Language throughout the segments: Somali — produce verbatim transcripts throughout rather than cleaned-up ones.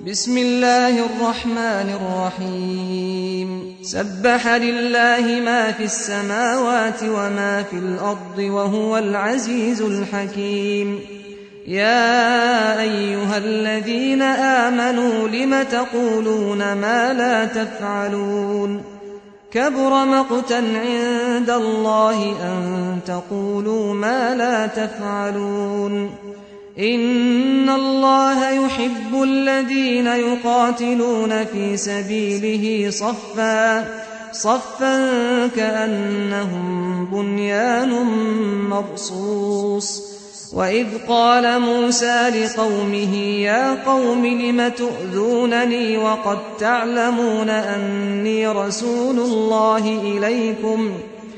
بسم الله الرحمن الرحيم سبح لله ما في السماوات وما في الأرض وهو العزيز الحكيم يا أيها الذين آمنوا لم تقولون ما لا تفعلون كبر مقتا عند الله أن تقولوا ما لا تفعلون إن الله يحب الذين يقاتلون في سبيله صفا صفا كأنهم بنيان مرصوص وإذ قال موسى لقومه يا قوم لم تؤذونني وقد تعلمون أني رسول الله إليكم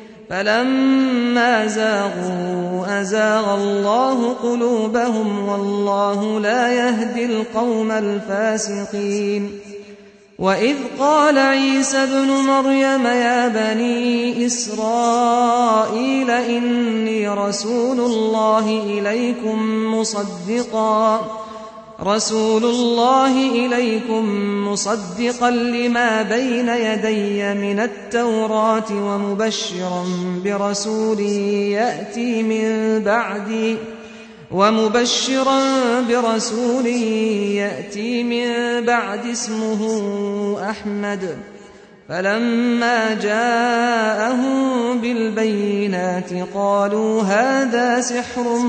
فلما زاغوا أزاغ الله قلوبهم والله لا يهدي القوم الفاسقين وإذ قال عيسى ابن مريم يا بني إسرائيل إني رسول الله إليكم مصدقا رسول الله إليكم مصدقا لما بين يدي من التوراة ومبشرا برسول يأتي من بعدي ومبشرا برسول يأتي من بعد اسمه أحمد فلما جاءهم بالبينات قالوا هذا سحر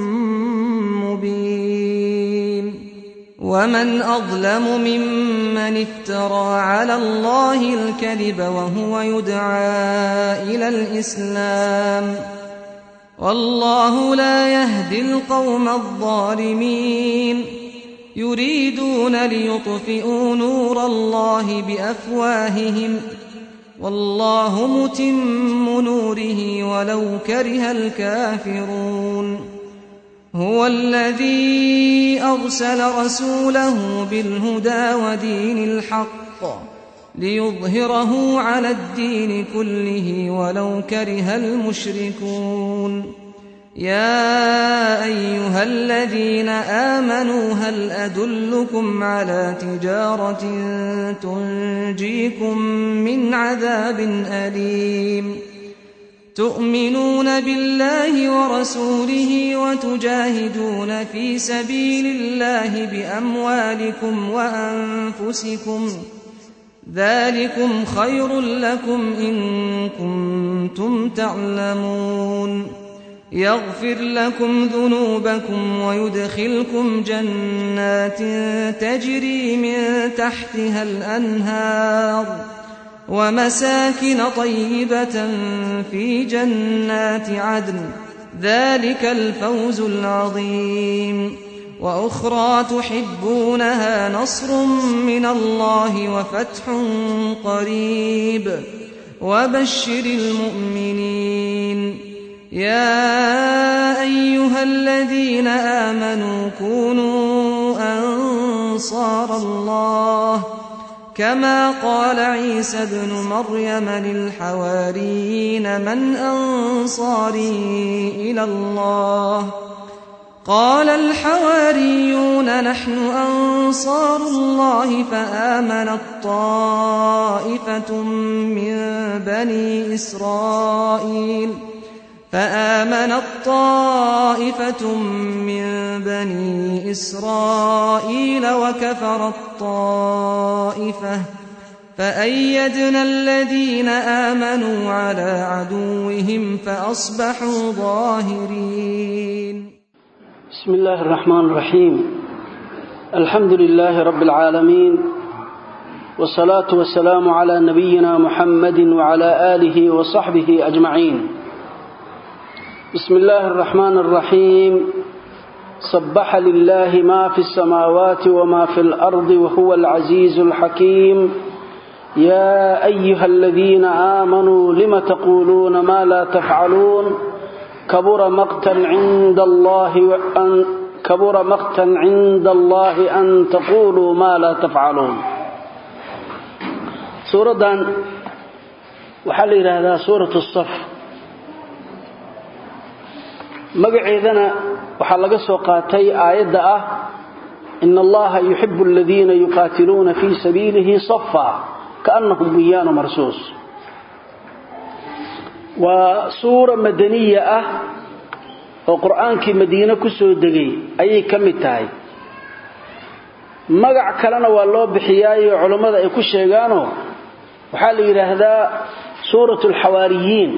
مبين ومن أظلم ممن افترى على الله الكذب وهو يدعى إلى الإسلام والله لا يهدي القوم الظالمين يريدون ليطفئوا نور الله بأفواههم والله متم نوره ولو كره الكافرون هو الذي أرسل رسوله بالهدى ودين الحق ليظهره على الدين كله ولو كره المشركون يا أيها الذين آمنوا هل أدلكم على تجارة تنجيكم من عذاب أليم تؤمنون بالله ورسوله وتجاهدون في سبيل الله بأموالكم وأنفسكم ذلكم خير لكم إن كنتم تعلمون يغفر لكم ذنوبكم ويدخلكم جنات تجري من تحتها الأنهار ومساكن طيبة في جنات عدن ذلك الفوز العظيم وأخرى تحبونها نصر من الله وفتح قريب وبشر المؤمنين يا أيها الذين آمنوا كونوا أنصار الله كما قال عيسى ابن مريم للحواريين من أنصاري إلى الله قال الحواريون نحن أنصار الله فآمنت طائفة من بني إسرائيل فآمنت طائفة من بني إسرائيل وكفرت طائفة فأيدنا الذين آمنوا على عدوهم فأصبحوا ظاهرين بسم الله الرحمن الرحيم الحمد لله رب العالمين والصلاة والسلام على نبينا محمد وعلى آله وصحبه أجمعين بسم الله الرحمن الرحيم سبح لله ما في السماوات وما في الأرض وهو العزيز الحكيم يا أيها الذين آمنوا لم تقولون ما لا تفعلون كبر مقتا عند الله أن كبر مقتا عند الله أن تقولوا ما لا تفعلون سورة وحل هذا سورة الصف magaceedana waxaa laga soo qaatay aayada ah إن الله يحب الذين يقاتلون في سبيله صفا كأنهم بنيان مرصوص وسورة مدنية وقرآن كي مدينة كسو دغي أي كمتاي مقع كلنا والله بحياي علماء أي كشيغانو وحال يرهدا سورة الحواريين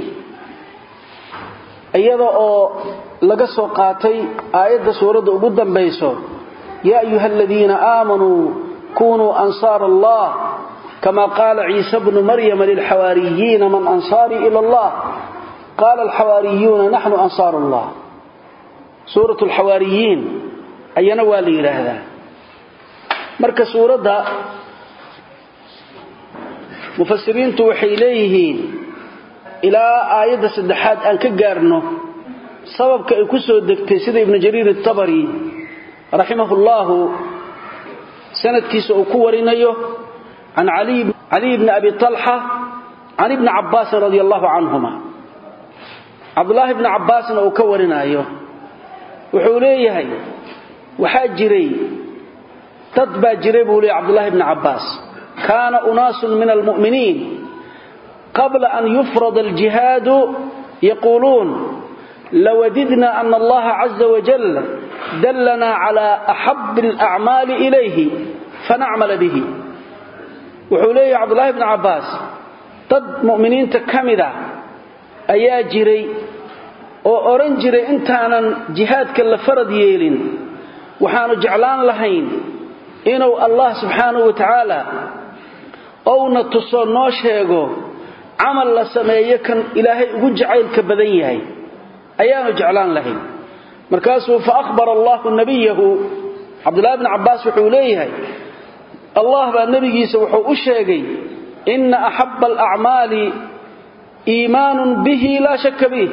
أيضا لقصوا قاتي آيات سورة أبدا بيسو يا أيها الذين آمنوا كونوا أنصار الله كما قال عيسى بن مريم للحواريين من أنصاري إلى الله قال الحواريون نحن أنصار الله سورة الحواريين أي نوالي لهذا مركز سورة مفسرين توحي إليه إلى آيات سدحات أن كقارنه سبب كأكسو الدكتي سيد ابن جرير الطبري رحمه الله سنة كيسو كورينيو عن علي علي بن أبي طلحة عن ابن عباس رضي الله عنهما عبد الله بن عباس أكورينيو وحوليه وحاجري تطبع جريبه لعبد الله بن عباس كان أناس من المؤمنين قبل أن يفرض الجهاد يقولون لوددنا أن الله عز وجل دلنا على أحب الأعمال إليه فنعمل به وحوليه عبد الله بن عباس ضد مؤمنين تكمدا أيا جري وأورن جري انتانا جهاد كلا فرد ييلين وحانو جعلان لهين إنو الله سبحانه وتعالى أو نتصو نوشيغو عمل لسميه كان إلهي وجعيل كبدنيهي أيانو جعلان لهين مركاسه فأخبر الله نبيه عبد الله بن عباس وحوليه الله بالنبي سوحو أشيغي إن أحب الأعمال إيمان به لا شك به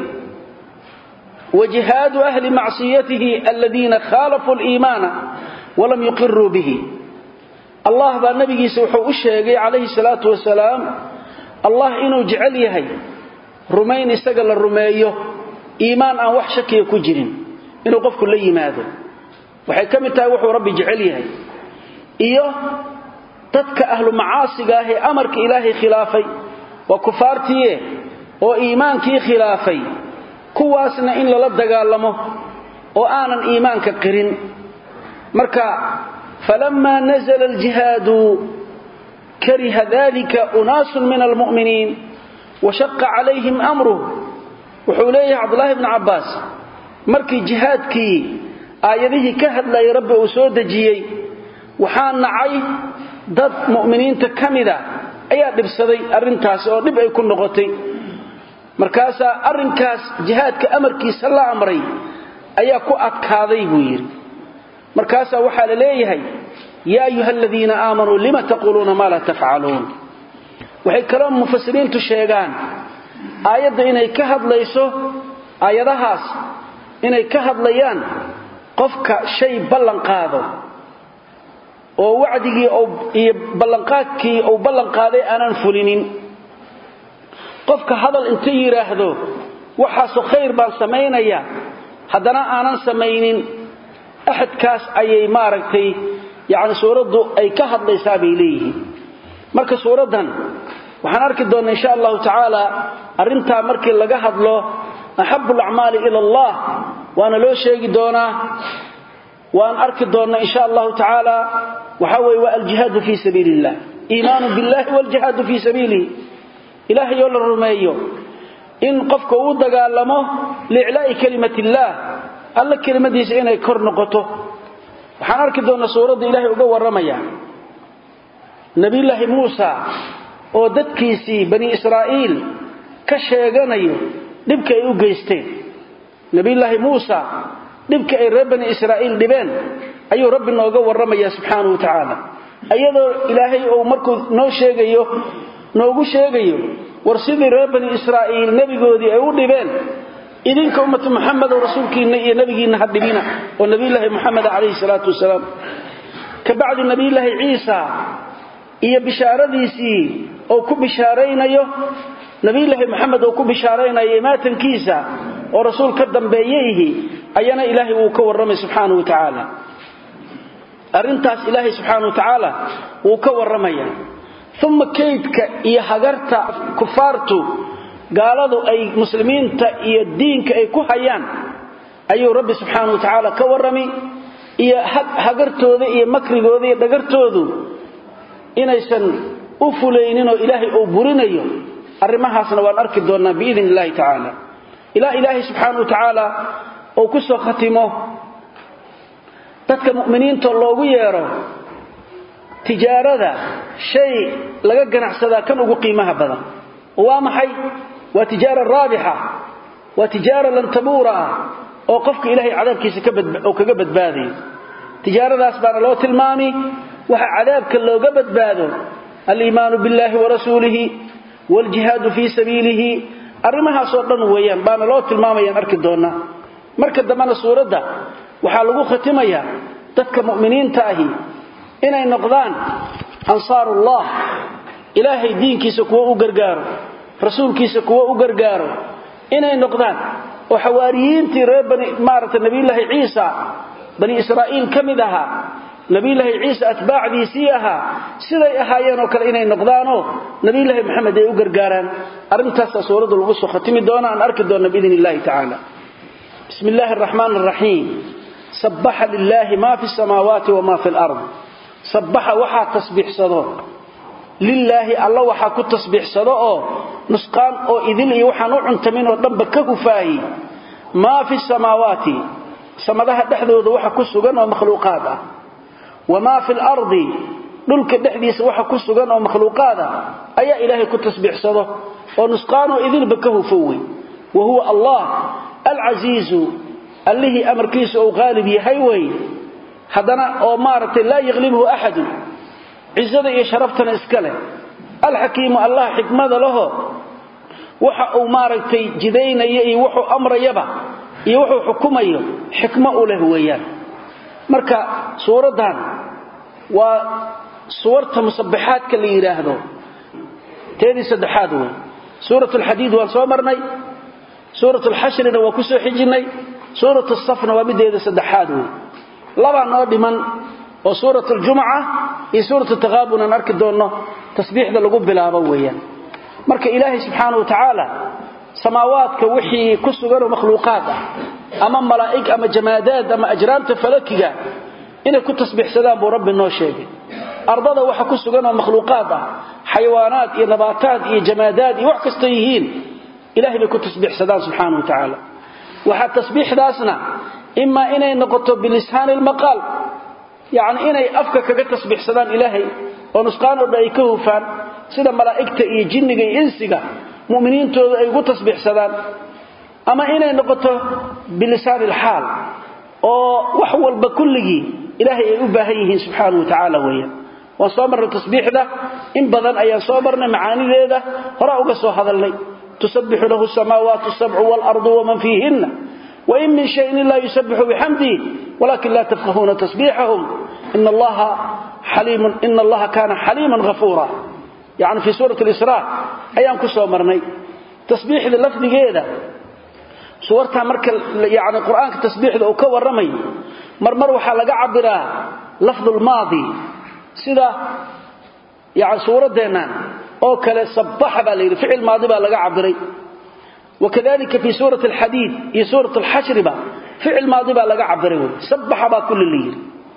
وجهاد أهل معصيته الذين خالفوا الإيمان ولم يقروا به الله بالنبي سوحو أشيغي عليه الصلاة والسلام الله إنه جعل يهي رمين استقل الرميه إيمان أن وحشك يكجرين إنه قف كل يماذا وحكم تاوحوا ربي جعليها إياه تدك أهل معاصقاه أمرك إلهي خلافي وكفارتيه وإيمانك خلافي كواسنا إن للدى قالمه وآنا إيمانك قرن مركا فلما نزل الجهاد كره ذلك أناس من المؤمنين وشق عليهم أمره وحوليه عبد الله بن عباس markii jihaadkii aayadihii ka hadlay rabbi uu soo dajiyay waxaan nacay dad muuminiinta kamida ayaa dhibsaday arintaas oo dib ay ku noqotay markaas arinkaas jihaadka amarkiisa la amray ayaa ku adkaaday buu yiri markaas waxa la leeyahay ya ayyuhalladheena aamanu lima taquluna ma la taf'alun waxay kala mufassiriintu sheegaan aayadda inay ka hadlayso aayadahaas inay ka hadlayaan qofka shay ballan qaado oo wacdigii oo iyo ballanqaadkii oo ballan qaaday aanan fulinin qofka hadal inta yiraahdo waxa soo khayr baan sameeynaya hadana aanan sameeynin ahadkaas ayay maaragtay yaani suuradu ay ka hadlaysaa biilihi marka suuradan waxaan arki doonaa insha Allah ta'ala arinta markii laga hadlo أحب الأعمال إلى الله وأنا لو شيء دونا وأن أركض دونا إن شاء الله تعالى وحوي والجهاد في سبيل الله إيمان بالله والجهاد في سبيله إلهي يولى الرميو إن قفك ودى قال لمه لإعلاء كلمة الله قال لك كلمة دي سئنا يكر نقطه وحان أركض دونا سورة إلهي وقوى الرمية نبي الله موسى وددكيسي بني إسرائيل كشيغانيو dhibka ay u geysteen nabi ilaahi Muusa dhibka ay reer bani Israa'iil dhibeen ayuu rabbi nooga waramaya subhanahu wa ta'ala ayadoo ilaahay oo markuu noo sheegayo noogu sheegayo war sidii reer bani Israa'iil nabigoodii ay u dhibeen idinka ummatu Muhammad oo rasuulkiina iyo nabigiina hadibina oo nabi ilaahi Muhammad alayhi salatu wasalaam ka bacdi nabi ilaahi Ciisa iyo bishaaradiisii oo ku bishaareynayo nabi ilaahi Muhammad oo ku bishaareynayo maatankiisa oo rasuul ka dambeeyay ayana ilaahi uu ka waramay subhanahu wa ta'ala arintaas ilaahay subhanahu wa ta'ala uu ka waramaya thumma kaydka iyo hagarta kufaartu gaaladu ay muslimiinta iyo diinka ay ku hayaan ayuu rabbi subhanahu wa ta'ala ka warami iyo hagartooda iyo makrigooda iyo dhagartoodu inaysan u fulaynin oo ilaahay uu burinayo arimahaasna waan arki doonaa biidhnilaahi ta'ala ila ilaahay subhanahu wa ta'ala oo ku soo khatimo dadka mu'miniinta loogu yeero tijaarada shay laga ganacsada kan ugu qiimaha badan waa maxay waa tijaara raabiha waa tijaara lan tabura oo qofka ilaahay cadaabkiisa ka badbaado kaga badbaadiyo tijaaradaas baan loo tilmaami waxa cadaabka looga badbaado al-iimaan billahi wa rasuulihi wal jihad fi sabiilihi arimaha soo dhan weeyaan baan loo tilmaamayaan arki doona marka damana suurada waxa lagu khatimayaa dadka mu'miniinta ahi inay noqdaan ansaarullah ilaahay diinkiisa kuwa u gargaaro rasuulkiisa kuwa u gargaaro inay noqdaan oo xawaariyiintii reer bani maarata nabiyilaahi ciisa bani israa'iil kamidaha nabiyilaahi ciisa atbaacdiisii aha siday ahaayeen oo kale inay noqdaan oo nabiyilaahi maxamed ay u gargaaraan arintaas suurada lagu soo khatimi doona aan arki doona biidhnilaahi ta'ala bismillaahir rahmaanir rahiim sabbaha lillahi ma fi samaawaati wa ma fil ard sabbaha waxa tasbiixsado lillahi alla waxa ku tasbiixsado oo nusqaan oo idil iyo waxaan u cuntamin oo dhanba ka hufaayi ma fi samaawaati samadaha dhaxdooda waxa ku sugan oo makhluuqaad ah wama fil ardi dhulka dhaxdiisa waxa ku sugan oo makhluuqaad ah ayaa ilaahay ku tasbiixsado oo nusqaan oo idil ba ka hufoowi wa huwa allah al-aziz alladhi amarkiisu oo gaalib yahay way hadana oo maartay la yaghlibuhu ahad عزده iyo sharaftana iska leh al-hakim allah xikmada lahu waxa uu maartay jideynaya iyo wuxuu amrayaba iyo wuxuu xukumayo xikma u leh weeyaan marka suuradan waa suurta musabbihaadka la yiraahdo teedi saddexaad way suuratul hadiid waa soo marnay suuratul hashrina waa ku soo xijinay suuratul safna waa mideeda saddexaad way laba noo dhiman oo suuratul jumu'ah iyo suuratul taghaabun aan arki doono tasbiixda lagu bilaabo weeyaan marka ilaahay subhanahu wa ta'ala samaawaadka wixii ku sugan oo makhluuqaad ah ama malaa'ig ama jamaadaad ama ajraamta falakiga inay ku tasbiixsadaan buu rabbi noo sheegay ardada waxa ku sugan oo makhluuqaad ah xayawaanaad iyo nabaataad iyo jamaadaad iyo wax kasta yihiin ilaahay bay ku tasbiixsadaan subhanahu wa ta'ala waxa tasbiixdaasna imma inay noqoto bilisaan al-maqal يعني inay afka kaga tasbiixsadaan ilaahay oo nusqaan oo ay ka hufaan sida malaa'igta iyo jinniga iyo insiga muuminiintooda ay ugu tasbiixsadaan ama inay noqoto bilisaan al-hal oo wax walba kulligi ilaahay ay u baahan yihiin subhanahu wa ta'ala weeyaan wa soomarna tasbiixda in badan ayaan soo marnay macaanideeda hore uga soo hadalnay tusabbihu lahu as-samaawaati as-sab'u wal-ardu wa man fiihinna وإن من شيء لا يسبح بحمده ولكن لا تفقهون تسبيحهم إن الله حليم إن الله كان حليما غفورا يعني في سورة الإسراء أيام كسو مرني تسبيح للفظ جيدة سورتها مركل يعني القرآن كتسبيح ذو كور رمي مرمر وحلقة عبرها لفظ الماضي سيدا يعني سورة دينان أو كلا صبح بالي فعل ماضي بالغا عبري وكذلك في سورة الحديد هي سورة الحشر با فعل ماضي با لغا عبره سبح با كل الليل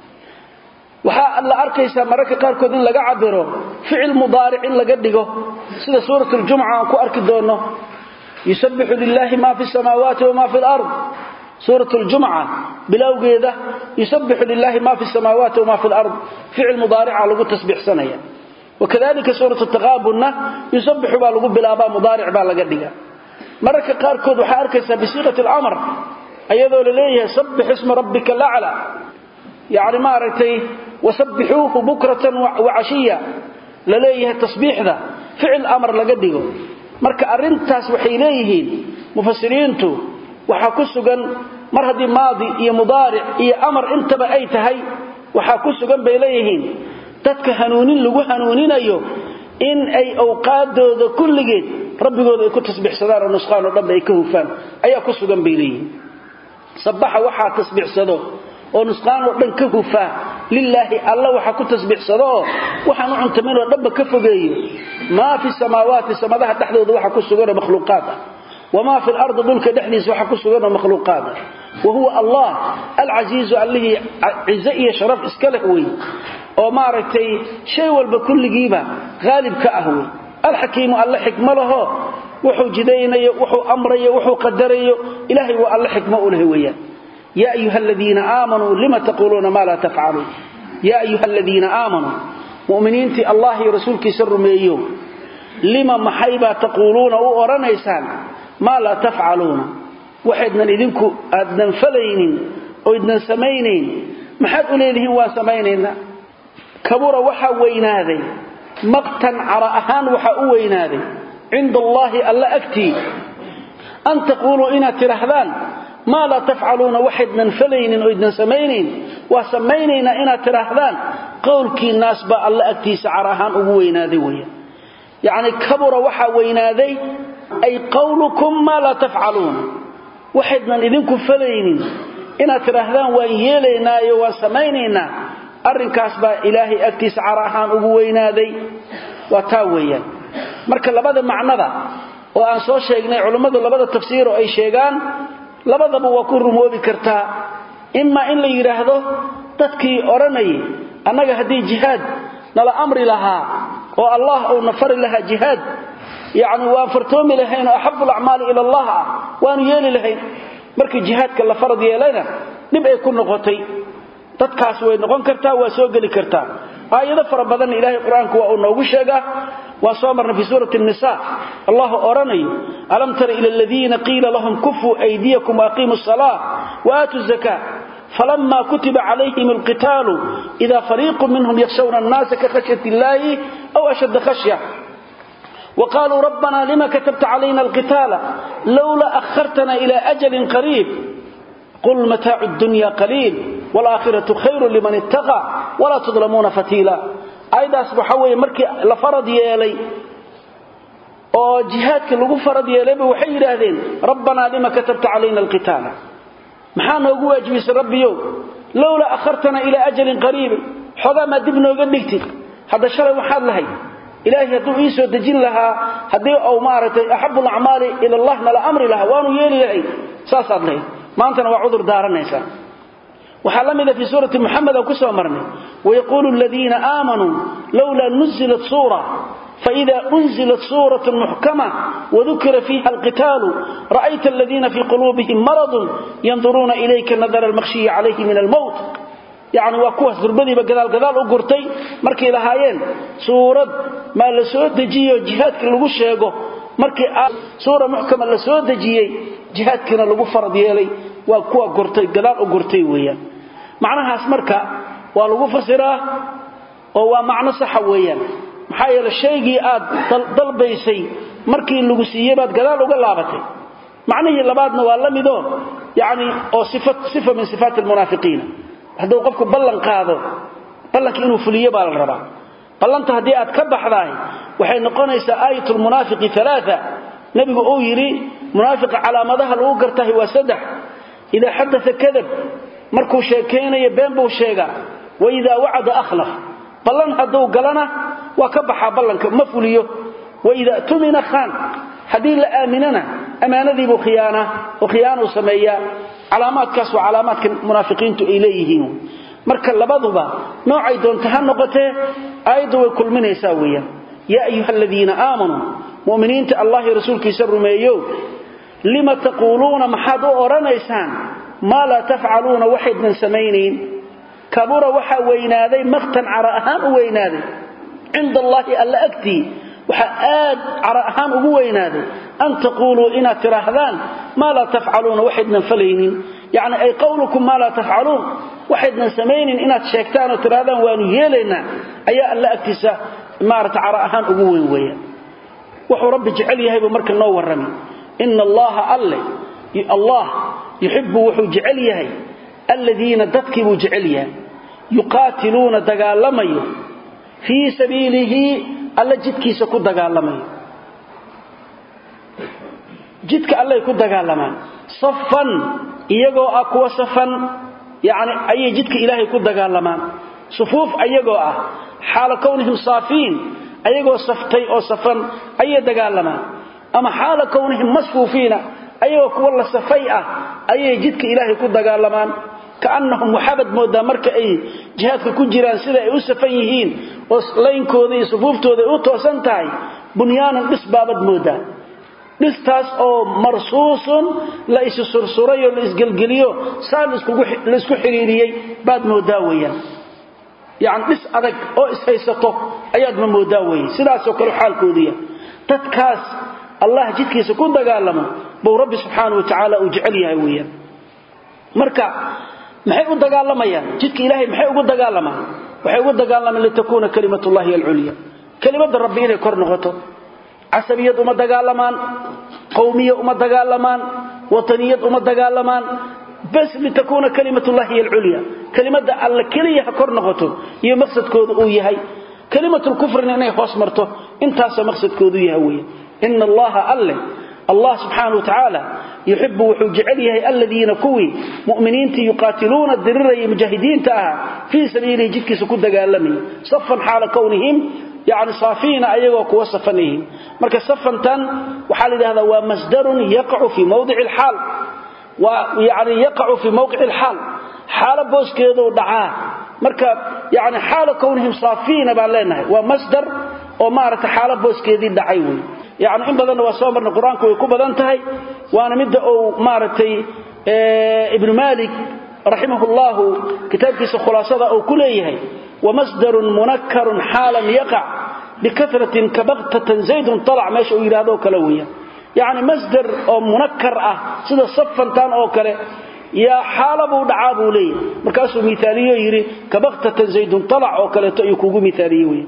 وها الله اركيسا marka qaar kood in laga cabiro ficil mudaaric in laga dhigo sida suuratul jum'a ku arki doono yusabbihu lillahi ma fi samawati wa ma fi al-ard suuratul jum'a bilawgeeda yusabbihu lillahi ma fi samawati wa ma fi al-ard ficil mudaaric lagu tasbiixsanaya وكذلك سورة التغابن يسبح با lagu bilaaba mudaaric ba laga dhiga marka qaar kood waxa arkaysa bisiiqati al-amr ayadoo leeyahay sabbih isma rabbika al-a'la yaani ma aragtay wasabbihuhu bukratan wa 'ashiya leeyahay tasbiixda ficil amr laga dhigo marka arintaas waxay leeyihiin mufassiriintu waxa ku sugan mar hadii maadi iyo mudaaric iyo amr intaba ay tahay waxa ku sugan bay leeyihiin dadka hanuunin lagu hanuuninayo in ay awqaadooda kulligeed rabbigooda ay ku tasbiixsadaan oo nusqaan oo dhanba ay ka hufaan ayaa ku sugan beelay sabaxa waxa tasbiixsado oo nusqaan oo dhan ka hufaa lillahi alla waxa ku tasbiixsado waxaan u cuntamino dhabba ka fogeeyo ma fi samaawaati samadaha dhaxdooda waxa ku sugan makhluuqaada wama fi al-ard dulka dhaxdiisa waxa ku sugan makhluuqaada وهو الله العزيز اللي عزئي شرف اسكله وي oo maaragtay shay walba kulligiiba غالب ka ahwi الحكيم الله حكمه له wuxuu jidaynayo wuxuu amrayo wuxuu qadarayo ilaahi waa alla xikmo u leh weeyaan ya ayyuhalladheena aamanu lima taquluna ma la taf'alun ya ayyuhalladheena aamanu mu'miniinti allah iyo rasuulkiisa rumeeyo lima mahayba taquluna u oranaysaan ma la taf'aluna waxaadna idinku aadnan falaynin oo idnan sameeynin maxad u leeyihiin waa sameeynayna kabura waxa weynaaday maqtan ara ahaan waxa u weynaaday عند الله ألا أكتي أن تقولوا إنا ترهدان ما لا تفعلون وحد من فلين وإدنا سمينين وسمينين إنا ترهدان قولك الناس با ألا أكتي سعرهان أبوينا ذويا يعني كبر وحا وينا ذي أي قولكم ما لا تفعلون وحد من إذنكم فلين إنا ترهدان وإيلينا وسمينين أرنكاس با إلهي أكتي سعرهان أبوينا ذي وتاويا marka labada macnada oo aan soo sheegnay culimadu labada tafsiir oo ay sheegaan labadaba waa ku rumoobi kartaa imma in la yiraahdo dadkii oranay anaga hadii jihad nala amri lahaa oo Allah uu nafar laha jihad yaani waa fartoomi lahayn ahabbu al-a'mal ila Allah waan yeeli lahayn markii jihadka la farad yeelayna dib ay ku noqotay dadkaas way noqon kartaa waa soo gali kartaa aayado fara badan ilaahay quraanka waa uu noogu sheegaa وصامرنا في سورة النساء الله أرني ألم تر إلى الذين قيل لهم كفوا أيديكم وأقيموا الصلاة وآتوا الزكاة فلما كتب عليهم القتال إذا فريق منهم يخشون الناس كخشية الله أو أشد خشية وقالوا ربنا لما كتبت علينا القتال لولا أخرتنا إلى أجل قريب قل متاع الدنيا قليل والآخرة خير لمن اتقى ولا تظلمون فتيلا أيضا سبحانه مركي لفرض يالي أو جهادك لغو فرض يالي بوحي هذين ربنا لما كتبت علينا القتال محانا وقوة جميس ربي يوم لولا أخرتنا إلى أجل قريب حضا ما دبنا وقلقتي هذا شرع وحاد لهي إلهي هدو إيسو دجين لها هدو أو مارتي أحب الأعمال إلى الله نلا أمر لها وانو يالي لهي ساساد لهي ما أنتنا وعذر دارنا إنسان وحلمنا في سورة محمد وكسوة مرني ويقول الذين آمنوا لولا نزلت سورة فإذا أنزلت سورة محكمة وذكر فيها القتال رأيت الذين في قلوبهم مرض ينظرون إليك نظر المخشي عليه من الموت يعني وكوه ذربني بقدال قدال أقرتي مركي لهايين سورة ما لسود دجيه جهادك لغو شيغو مركي سورة محكمة لسود دجيه جهادك لغو فرض يلي وكوه قرتي قدال أقرتي ويا معناها اسمركا ولغو فسرا oo macna sax weeyaan maxay yeelay sheegi aad dalbaysay markii lagu siiyay baad gadaal uga laabatay macnaheedu labaadna waa la mido yaani oo sifat sifa min sifat almunaafiqiin haduu qofku ballan qaado ballanka inuu fuliyo baa la rabaa ballanta hadii aad ka baxday waxay noqonaysaa aayatul munaafiqi thalatha nabigu oo yiri munaafiq calaamadaha lagu gartahay waa saddex ida hadatha kadab markuu sheekeenayo been buu sheegaa وإذا وعد أخلف بلن هدو قلنا وكبح بلنك مفوليه وإذا أتمن خان هذه لآمننا أمانة ذي بخيانة وخيانة سمية علامات كاس وعلامات منافقين إليهم مركا لبضبا نوع أيضا تهنقته أيضا وكل من يساويا يا أيها الذين آمنوا مؤمنين الله رسولك يسر ميو لما تقولون محادو أرانيسان ما لا تفعلون وحد من سمينين كبر وحا وينادي مقتا عراءهان وينادي عند الله ألا أكتي وحا آد عراءهان وينادي أن تقولوا إنا تراهدان ما لا تفعلون وحدنا فلينين يعني أي قولكم ما لا تفعلون وحدنا سمينين إنا تشاكتان وتراهدان وانيهيلنا أي ألا أكتسا مارت عراءهان وين وين وحو رب جعل يهيب مركا نور رمي إن الله ألي الله يحب وحو جعل يهيب الذين تتكبوا جعليا يقاتلون دقالمي في سبيله ألا جدك يسكو دقالمي جدك ألا يكو دقالمي صفا إيقو أقوى صفا يعني أي جدك إلهي يكو دقالمي صفوف أيقوا أه حال كونهم صافين أيقوا صفتي أو صفا أي دقالما أما حال كونهم مصفوفين أيقوا كوالله صفيئة أي جدك إلهي كود دقالمان كأنهم محابد مودا مركا أي جهادك كجيران سيدا أي أسفيهين وصلين كودي صفوف تودي أوتو سنتاي بنيانا بس بابد مودا نستاس أو مرصوص لا يسرسري ولا يسقلقليو سال لسكو حريريي بعد موداويا يعني بس أدك أو إسهيسطو أياد من موداوي سلاسو كلو حال كودية تتكاس الله جدك يسكون دقالما بو ربي سبحانه وتعالى أجعليها ويا مركا محي u dagaalamaya jidka ilaahay maxay ugu dagaalama waxay ugu dagaalama li takuuna kalimatullahi al-ulya kalimada rabbi inay kor noqoto asabiyad uma dagaalamaan qowmiyad uma dagaalamaan wataniyad uma dagaalamaan bas li takuuna kalimatullahi al-ulya kalimada alla kaliya kor noqoto iyo maqsadkoodu uu yahay kalimatul kufrina inay hoos marto intaas maqsadkoodu yahay weey inna allaha alla الله سبحانه وتعالى يحب وحجعله الذين كوي مؤمنين يقاتلون الدرر مجاهدين تاها في سبيله جدك سكود دقالمي صفا حال كونهم يعني صافين أيضا كوصفنهم مركز صفا تن وحال هذا هو مصدر يقع في موضع الحال ويعني يقع في موقع الحال حال بوس كذا ودعاه مركز يعني حال كونهم صافين بعلنا ومصدر ومارة حال بوس كذا دعيوي يعني إن بدنا وصامر القرآن كوي كوبا انتهي وأنا مدة أو مارتي اه ابن مالك رحمه الله كتاب كيس خلاصة أو كليه ومصدر منكر حالا يقع بكثرة كبغتة زيد طلع ماشي إلى هذا كلوية يعني مصدر أو منكر أه سيدا صفا تان أو كله يا حالبو دعابو لي مركاسو مثالية يري كبغتة زيد طلع أو كله يكوكو مثالية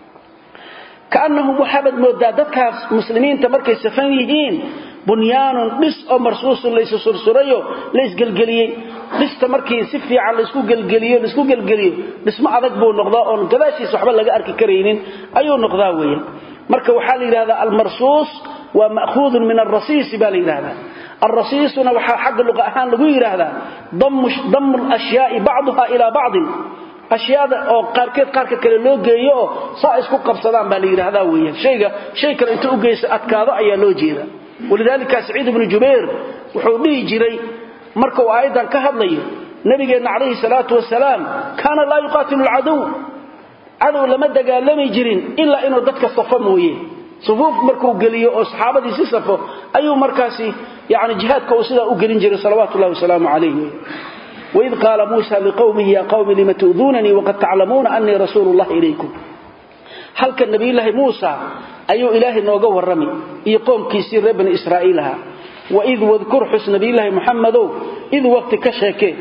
كأنهم محمد مودادتك مسلمين تمركي سفنيين بنيان بس أو مرصوص ليس سرسريو ليس قلقليه بس تمركي سفي على ليسكو قلقليه ليسكو قلقليه بس ما عدك بو نقضاء قداشي صحبا لقى أركي كرينين أيو نقضاوية مركا وحالي هذا المرصوص ومأخوذ من الرصيص بالي هذا الرصيص وحا حق اللغة أهان لغير هذا ضم, ضم الأشياء بعضها إلى بعض أشياء أو قاركت قاركت كلا لو جيو صائص كو قبصدان با ليرا هذا ويه شيء شيء كلا انت اوغيس ادكاado ayaa loo jeeda ولذلك سعيد بن جبير wuxuu dhigi jiray markuu aayadan ka hadlayo nabigeena kaleey salaatu wasalaam kana la yuqatilu al-adu adu lama dagaalami jirin illa inuu dadka safo mooyee sufuuf markuu galiyo oo saxaabadiisa safo ayuu markaasi yaani jihadka uu sida u galin jiray salaatu allah wasalaam alayhi وإذ قال موسى لقومه يا قوم لم تؤذونني وقد تعلمون أني رسول الله إليكم هل كان نبي الله موسى أي إله نوغا ورمي يقوم كيسير ابن إسرائيلها وإذ واذكر حسن نبي الله محمد إذ وقت كشاكي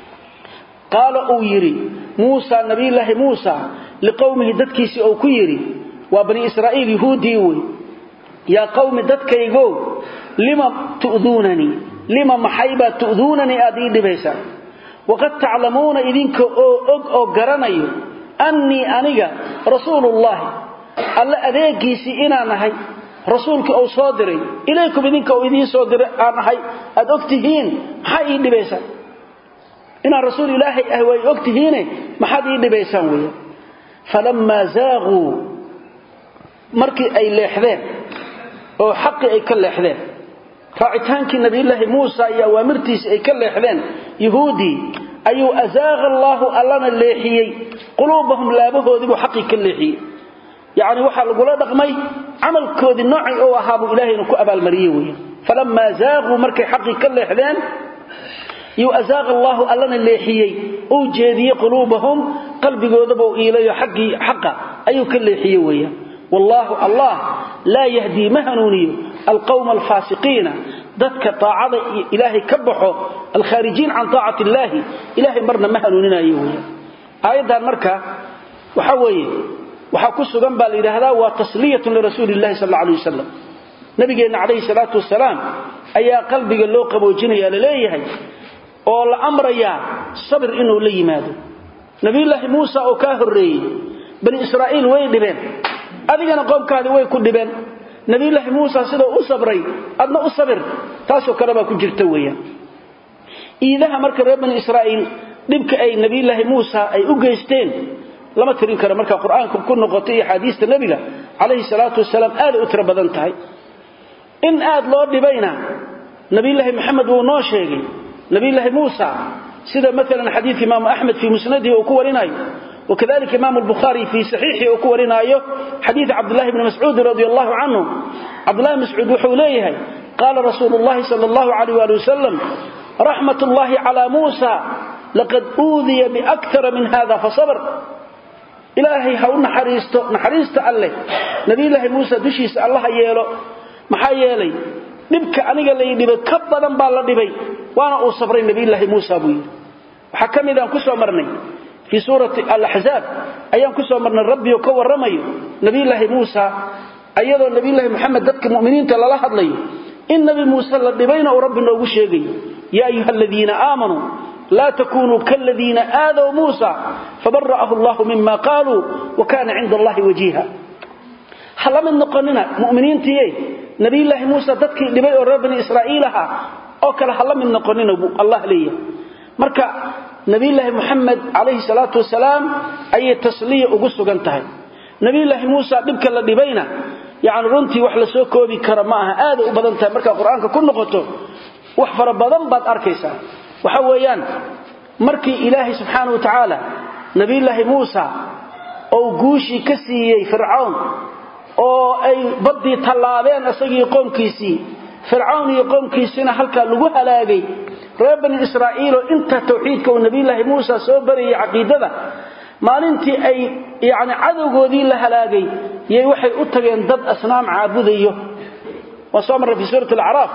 قال أويري موسى نبي الله موسى لقومه ددكيسي أو كيري وابن إسرائيل يهوديوي يا قوم ددكيغو لما تؤذونني لما محيبا تؤذونني أدين بيسا وقد تعلمون إذنك أو أو قرنيو أني أنيقى رسول الله ألا أذيكيسي إنا نهي رسولك أو صادري إليكم إذنك أو إذين صادري نهي أدوكتهين محي إذن بيسا إنا رسول الله أهوي أكتهين محي إذن بيسا ويا فلما زاغوا مركي أي لحذين أو حقي أي كل لحذين راعتانك النبي الله موسى يا وامرتيس أي كل لحذين يهودي أيو أزاغ الله ألنا الليحيي قلوبهم لابهو ذبو حقي كالليحيي يعني وحال قولا دقمي عمل كود النوعي أو أهابوا إلهي نكو أبا المريوي فلما زاغوا مركي حقي كالليحذين يو أزاغ الله ألنا الليحيي أو جيدي قلوبهم قلبي قوذبوا إليه حقي حقا أيو كالليحيي والله الله لا يهدي مهنوني القوم الفاسقين ذاتك طاعة إلهي كبحه الخارجين عن طاعة الله إلهي مرنا مهنوننا أيوه آيات المركة وحوي وحكس جنب إلى هذا وتصلية لرسول الله صلى الله عليه وسلم نبينا عليه الصلاة والسلام أيا قلبي قال له قبوجنا يا لليه أول أمر يا صبر إنه لي ماذا نبي الله موسى وكاهر ري بني إسرائيل وين دبن أذينا قوم كانوا وين كل دبن نبي الله موسى سيده أصبري أدنى أصبر تاسو كلامه كجرتويا إذا مرك بني إسرائيل dhibka ay nabiyullaahi Muusa ay u geysteen lama tirin karo marka quraanku ku noqotay iyo xadiista nabiga kaleey salaatu wasalaam aad u tira badan tahay in aad loo dhibayna nabiyullaahi Muhammad uu noo sheegay nabiyullaahi Muusa sida مثلا حديث امام احمد في مسنده وكورينايو وكذلك امام البخاري في صحيحه وكورينايو حديث عبد الله بن مسعود رضي الله عنه عبد الله بن مسعود وحوليه قال رسول الله صلى الله عليه واله وسلم رحمه الله على موسى لقد اوذي باكثر من هذا فصبر الهي هو نحريستو نحريست الله نبي الله موسى دشيس الله ييلو maxaa yeelay dibka aniga la yidibay ka badan baa la dhibay waana uu sabray nabi ilaahi Muusa buu waxa kamidaan ku soo marnay fi suurati al-ahzab ayaan ku soo marnay rabbi oo ka waramayo nabi ilaahi Muusa ayadoo nabi ilaahi Muhammad dadka muuminiinta la hadlayo in nabi Muusa la dhibayna oo rabbi noogu sheegay ya ayyuhalladheena aamanu la takunu kalladheena aadaw Muusa fabarra'ahu Allah mimma qalu wa kana 'inda Allah wajiha halamin noqonina muuminiintii nabi ilaahi Muusa dadkii dhibay oo reer bani Israa'iilaha oo kala halamin noqonina Allah leeyahay marka nabi ilaahi Muhammad alayhi salatu wasalaam ay tasliya ugu sugan tahay nabi ilaahi Muusa dhibka la dhibayna yaani runtii wax la soo koobi kara ma aha aad u badan tahay marka quraanka ku noqoto wax fara badan baad arkaysaa waxa weeyaan markii ilaahi subhanahu wa ta'ala nabi ilaahi Muusa oo guushi ka siiyay fircawn oo ay badii talaabeen asagii qoomkiisii fircawn iyo qoomkiisina halka lagu halaagay reer bani Israa'iil oo inta tawxiidka oo nabi ilaahi Muusa soo bariyay aqeedada maalintii ay yaani cadawgoodii la halaagay yey waxay u tageen dad asnaam caabudayo وصامر في سورة الأعراف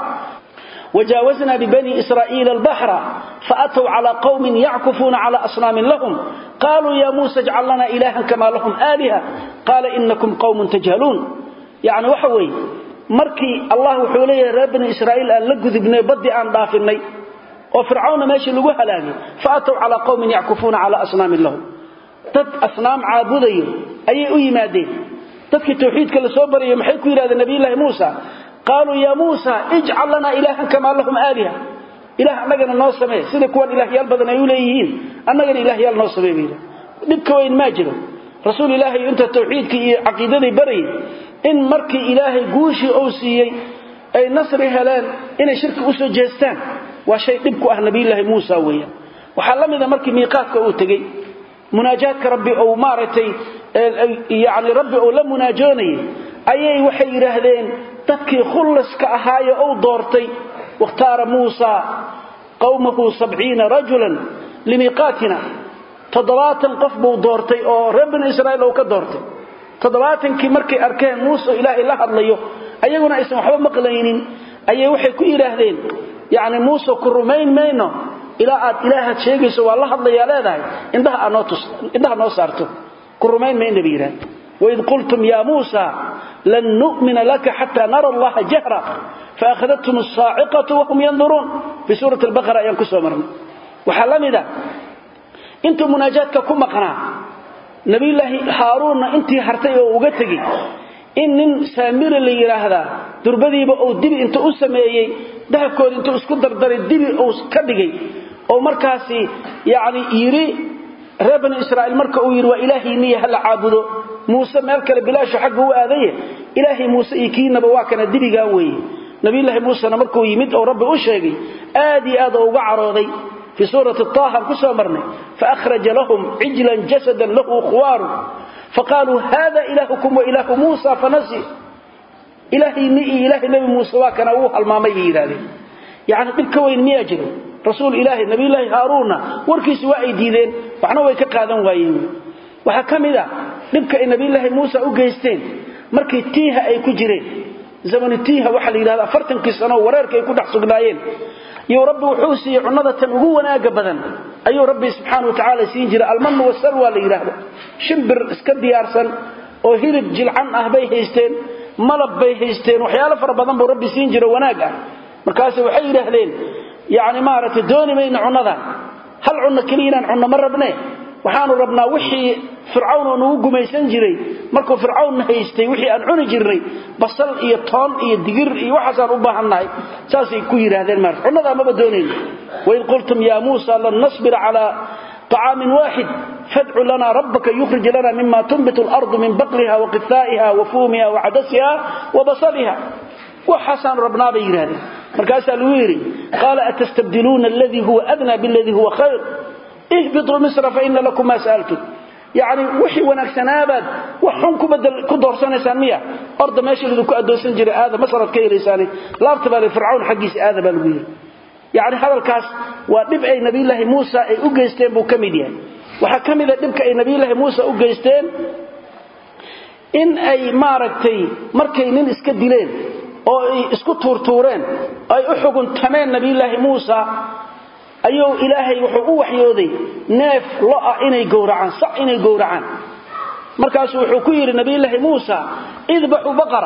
وجاوزنا ببني إسرائيل البحر فأتوا على قوم يعكفون على أصنام لهم قالوا يا موسى اجعل لنا إلها كما لهم آلهة قال إنكم قوم تجهلون يعني وحوي مركي الله وحوليه ربنا إسرائيل أن لقذ ابن بدي أن ضافني وفرعون ماشي لقوها لاني فأتوا على قوم يعكفون على أصنام لهم تد أصنام عابدي أي أي مادين تدكي توحيد كلا صبر يمحيكوا إلى النبي الله موسى قالوا يا موسى اجعل لنا إلها كما لهم آلهة إله أننا نوصمه سيدة كوان إله يالبضن أيوليهين أننا إله يالنوصمه بيلا نبكى وين ماجره رسول الله أنت التوحيد كي عقيدة بري إن مركي إلهي قوشي أوسيي أي نصر هلال إن شرك أسو جهستان وشيء نبكى أهل نبي الله موسى ويا وحلم إذا مركي ميقاتك أوتقي مناجاتك ربي أو مارتي يعني ربي أو لم مناجوني أيي وحي رهدين تدكي خلصك أهايا أو دورتي واختار موسى قومه سبعين رجلا لميقاتنا تضباطا قفبوا دورتي أو ربنا إسرائيل أو كدورتي تضباطا كي مركي أركان موسى إله إله الله أيهنا اسم حبا مقلينين أيه وحي كي إلهدين يعني موسى كرمين مينو إلى أد إلهة شيء سوى الله الله يلاذا إنها أنوتس إنها نوصارته كرمين مين نبيرا وإذ قلتم يا موسى لن نؤمن لك حتى نرى الله جهرا فأخذتهم الصاعقة وهم ينظرون في سورة البقرة ينكسوا مرنا وحلم ذا انتم مناجاتك كم قناع نبي الله هارون انتي هرتي وقتكي إن سامير اللي يراهدا دربدي بأو دبي انت أسميي دهبكود انت اسكدر در الدبي أو كدقي أو مركاسي يعني يري ربنا إسرائيل مركا وير وإلهي مية هل عابده موسى مالك بلاش حقه آذيه إلهي موسى إيكينا بواكنا الدبي قاوي نبي الله موسى مركا ويمد أو رب أشهي آدي آذا وقعراضي في سورة الطاهر كسو مرني فأخرج لهم عجلا جسدا له خوار فقالوا هذا إلهكم وإله موسى فنسي إلهي مئي إلهي نبي موسى وكان أوها المامي ذلك يعني بالكوين مياجر رسول إلهي نبي الله هارون وركي سوائي ديدين وحنا ويكا قادم وايين وحكم إذا نبكى نبي الله موسى أقيستين مركي تيها أي كجرين زمن التيها وحل إلى أفرتن كسانو ورارك يكون حسق لايين يا رب وحوسي عنضة هو ناقبدا أي ربي سبحانه وتعالى سينجر المن والسلوى لإلهه شمبر اسكدي أرسل وهيرب جلعان أهبي هيستين ملب بي هيستين وحيال فربضان بو ربي سينجر وناقع مركاسي وحي رهلين يعني مارة دوني مين عنضة هل عنا كلينا عنا مرة بنيه وحانو ربنا وحي فرعون ونوقو ميسان جري مركو فرعون هيستي وحي أنعون جري بصل إيا طان إيا دقر إيا وحسان أباها الناي ساسي كوير هذا المارس عنا ذا ما بدونين وإذ قلتم يا موسى لن نصبر على طعام واحد فادع لنا ربك يخرج لنا مما تنبت الأرض من بقلها وقثائها وفومها وعدسها وبصلها وحسن ربنا بيرهده مركز الويري قال أتستبدلون الذي هو أدنى بالذي هو خير اهبطوا مصر فإن لكم ما سألتم يعني وحي ونكسنابد وحنكم بدل كدور سنة سنمية أرض ماشي لذو كأدو سنجر هذا مصرت كي لساني لا ارتبال فرعون حقيس هذا بالوير يعني هذا الكاس ودب أي نبي الله موسى أي أجيستين بو كميديا وحكم إذا دبك أي نبي الله موسى أجيستين إن أي ماركتي مركينين اسكدلين أو اسكو تورتورين أي أحقن تمام نبي الله موسى أيو إلهي وحقو وحيودي ناف لأ إني قورعان صع إني قورعان مركز وحكوير نبي الله موسى اذبحوا بقرة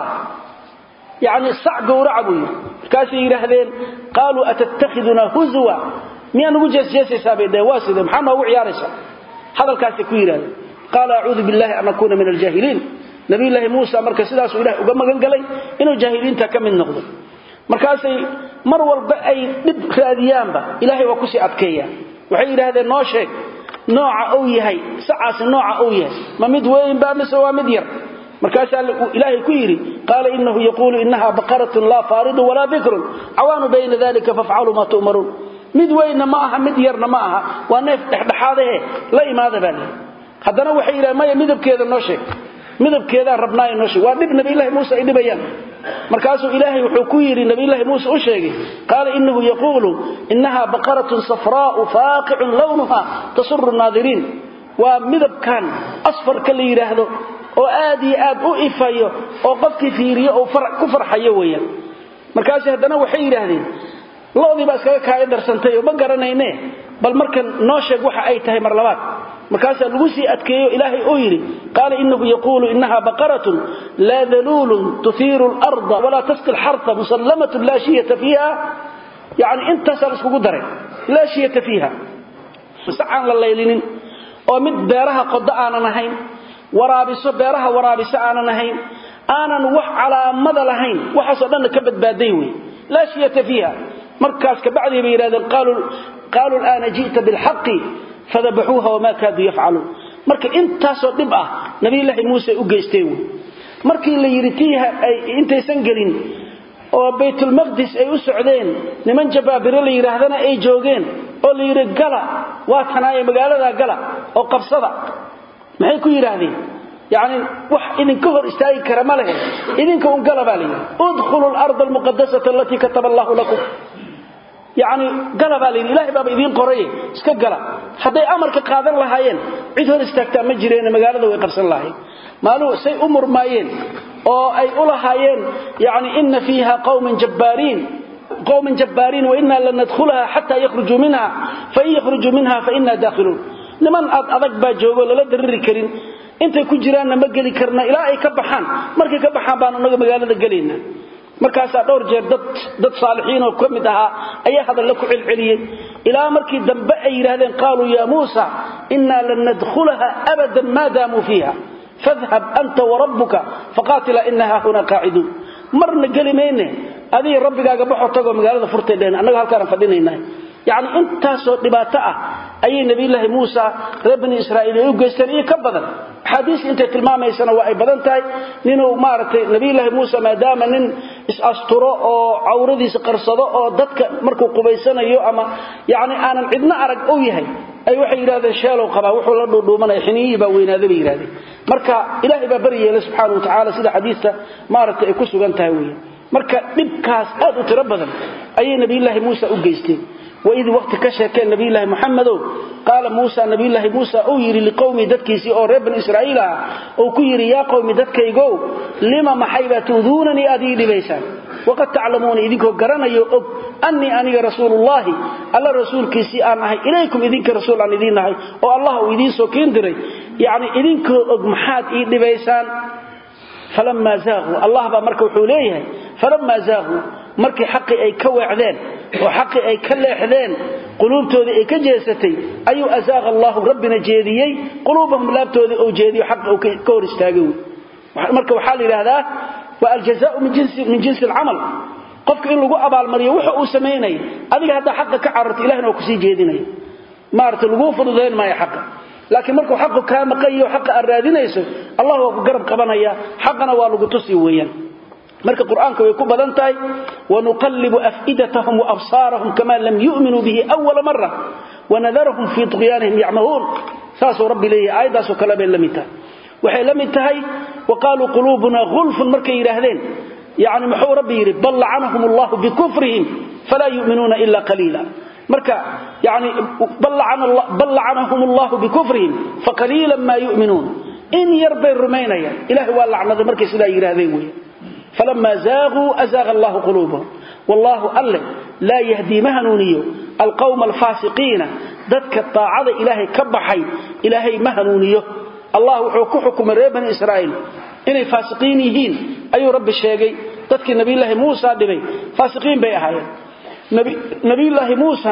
يعني صع قورعبوي مركز يرهدين قالوا أتتخذنا هزوا ميان وجس جيسي سابي دواسد محمد وعيارسا هذا الكاس كوير قال أعوذ بالله أن أكون من الجاهلين نبي الله موسى مركز سلاس إله وقام قنقلي إنه جاهلين تكمل نقض markaasay mar walba ay dib raadiyaanba ilaahay waa ku sii adkeeya waxay yiraahdeen noo sheeg nooca uu yahay sacaas nooca uu yahay ma mid weyn ba mise waa mid yar markaas ilaahay ku yiri qaala innahu yaqulu innaha baqaratun la farid wala bikrun awaanu bayna dhalika faf'alu ma tu'marun mid weyn ma aha mid yarna ma aha waa neef dhaxdhaxaade la imaada baan hadana waxay yiraahdeen ma midabkeeda noo sheeg midabkeeda rabnaa inoo sheeg waa dib nabi ilaahay Muuse ay dhibayaan markaasuu ilaahay wuxuu ku yiri nabi ilaahay Muuse u sheegay qaal innahu yaqulu innaha baqaratun safraa'u faaqi'un lawnaha tasurru an-naadirin wa midabkan asfar kala yiraahdo oo aad iyo aad u ifayo oo qofkii fiiriyo oo farx ku farxayo weeyaan markaas hadana waxay yiraahdeen loodi baa iskaga kaay darsantay oo ma garanayne bal markan noo sheeg waxa ay tahay mar labaad markaas lagu sii adkeeyo ilaahay oo yiri qaal innahu yaqulu innaha baqaratun la dhalulun tuthiru al-ardh wa la tasqi al-harth musallamatun la shiyata fiha yani inta sal isku daray la shiyata fiha sa'an la leelinin oo mid beeraha qodda aanan ahayn waraabiso beeraha waraabiso aanan ahayn aanan wax calaamada lahayn waxa soo dhan ka badbaaday way la shiyata fiha markaas ka bacdi bay yiraahdeen qaalu qaalu al-ana ji'ta bil haqqi فذبحوها وما كادوا يفعلون marka intaas oo dib ah nabi ilaahi Muuse u geystay markii la yiritiha ay intaysan galin oo baytul maqdis ay u socdeen niman jabaabiro la yiraahdana ay joogeen oo la yiri gala waa tanay magaalada gala oo qabsada maxay ku yiraahdeen yaani wax idin ka hor istaagi kara ma lahayn idinka un gala baa leeyahay udkhulul ardh al muqaddasata allati kataba Allahu lakum يعني قلب على إلهي باب إذين قرية اسك قلب حتى أمر كقادر لهاين عدهن استكتا مجرين مقالة ويقرص الله مالو سي أمر مايين أو أي أولهاين يعني إن فيها قوم جبارين قوم جبارين وإنا لن ندخلها حتى يخرجوا منها فإن يخرجوا منها فإنا داخلون لمن أضق باجوغو للا درري كرين انت كجيران مقالي كرنا إلا أي كبحان مركي كبحان بانو نغا مقالة قلينا markaas dhowr jeer dad dad saalixiin oo kamid aha ayaa hadal ku cilciliyay ila markii dambe ay yiraahdeen qaalu ya Muusa inna lan nadkhulaha abadan ma daamu fiha fadhhab anta wa rabbuka faqatila innaha huna qa'idun marna galimeene adii rabbigaaga baxo tago magaalada furteedeen anaga halkaan fadhinaynaa yaani intaas oo dhibaato ah ayay nabi ilaahi Muusa reer bani Israa'iil u geysteen iyo ka badan حديث انت tilmaameysana waa ay badan tahay ninuu maartay nabi ilaahi Muuse maadaama nin is asturo oo awradiisa qarsado oo dadka markuu qubaysanayo ama yaani aanan cidna arag oo yahay ay waxay yiraahdeen sheelow qaba wuxuu la dhuudhuumanay xiniyiba weynaaday bay yiraahdeen marka ilaahi baa bariyeelay subhanahu wa ta'ala sida xadiiska maartay ay ku sugan tahay weeyaan marka dibkaas aad u tiro badan ayay nabi ilaahi Muuse u geysteen وإذ وقت كشك نبي الله محمد قال موسى نبي الله موسى أو يري لقومي دكيسي أو رب إسرائيل أو كيري يا قومي دكيقو لما محيبة تؤذونني أدي لبيسان وقد تعلمون إذنكو قرنا يؤب أني أني رسول الله الله رسول كيسي آنهي إليكم إذنك رسول عن إذنهي أو الله إذن سوكين دري يعني إذنكو أقمحات إذن لبيسان فلما زاغوا الله بمركوا حوليه فلما زاغوا markii xaqi ay ka weecdeen oo xaqi ay ka leexdeen quluubtooda ay ka jeesatay ayuu azaaqa Allah rabbina jeediyay quluubahum laabtooda oo jeediyo xaq oo ka hor istaagay marka waxa la yiraahdaa wa aljazaa'u min jinsi min jinsi al'amal qofka in lagu abaal mariyo waxa uu sameeyay adiga hadda xaq ka cararto ilaahna ku sii jeedinay maarta lagu fududeyn ma xaqa laakiin markuu xaqu ka maqayo xaqa araadinayso Allah waa ku garab qabanaya xaqana waa lagu tusi weeyaan marka quraanka way ku badan tahay wa nuqallibu afidatahum wa absarahum kama lam yu'minu bihi awwal marra wa nadharuhum fi tughyanihim ya'mahun saasu rabbi leeyahay aayadaas kala been lamita waxay lamitahay wa qalu qulubuna ghulfun markay yiraahdeen yaani muxuu rabbi yiri bal la'anahum Allah bi kufrihim fala yu'minuna illa qalila marka yaani bal la'ana Allah bal la'anahum Allah bi kufrihim fa qalilan ma yu'minun in yarbay rumaynaya ilaahi waa la'nada markay sida yiraahdeen way فلما زاغوا أزاغ الله قلوبهم والله أله لا يهدي مهنونيه القوم الفاسقين ذاتك الطاعة إلهي كبحي إلهي مهنونيه الله حكم ريبا إسرائيل إني فاسقينيهين أي رب الشيقي ذاتك نبي الله موسى دبي فاسقين بيهايا نبي, نبي الله موسى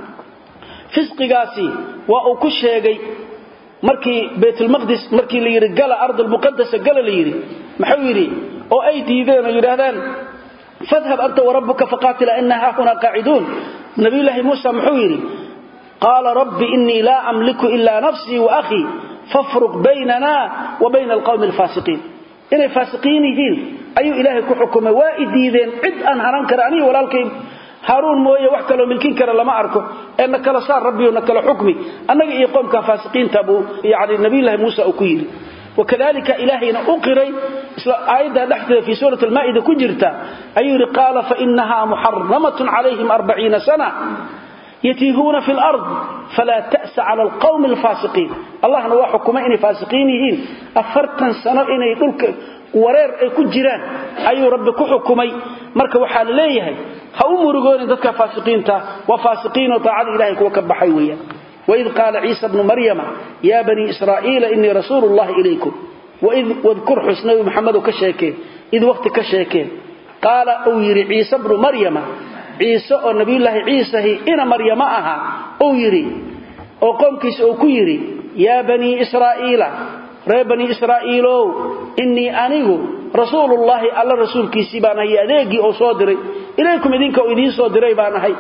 فسق قاسي وأوكو الشيقي markii baytul maqdis markii la yiri gala ardh muqaddas gala la yiri maxay yiri oo ay diideen yiraahdaan fadhhab anta wa rabbuka faqatila innaha huna qa'idun nabi ilaahi muusa maxay yiri qala rabbi inni la amliku illa nafsi wa akhi fafruq baynana wa bayna alqawmi alfasiqin inay fasiqiinihiin ayu ilaahi ku xukumay waa diideen cid aan haran karani walaalkay هارون مويه wax kale milkin kara lama arko ee kala saar rabbiyo kala xukmi anaga iyo qoomka faasiqiin tabu yaani nabi ilaahi muusa oo ku yiri وكذلك إلهينا أقري آية لحظة في سورة المائدة كجرتا أي قال فإنها محرمة عليهم أربعين سنة يتيهون في الأرض فلا تأس على القوم الفاسقين الله نوى حكمين فاسقينهين أفرتا سنة إنه يدلك wareer ay ku jiraan ayuu rabbi ku xukumay marka waxa la leeyahay ha u murugoon dadka faasiqiinta wa faasiqiin oo taacada ilaahay kuwa ka baxay weeyaan وإذ قال عيسى ابن مريم يا بني إسرائيل إني رسول الله إليكم وإذ واذكر حسن محمد كشيكين إذ وقت كشيكين قال أويري عيسى ابن مريم عيسى النبي الله عيسى إن مريم أها أويري وقوم كيس أوكيري يا بني إسرائيل ري بني إسرائيل إني أنيغو رسول الله الله رسول كيسي بانهي أديقي أو صادري إليكم إذنك وإذين صادري بانهي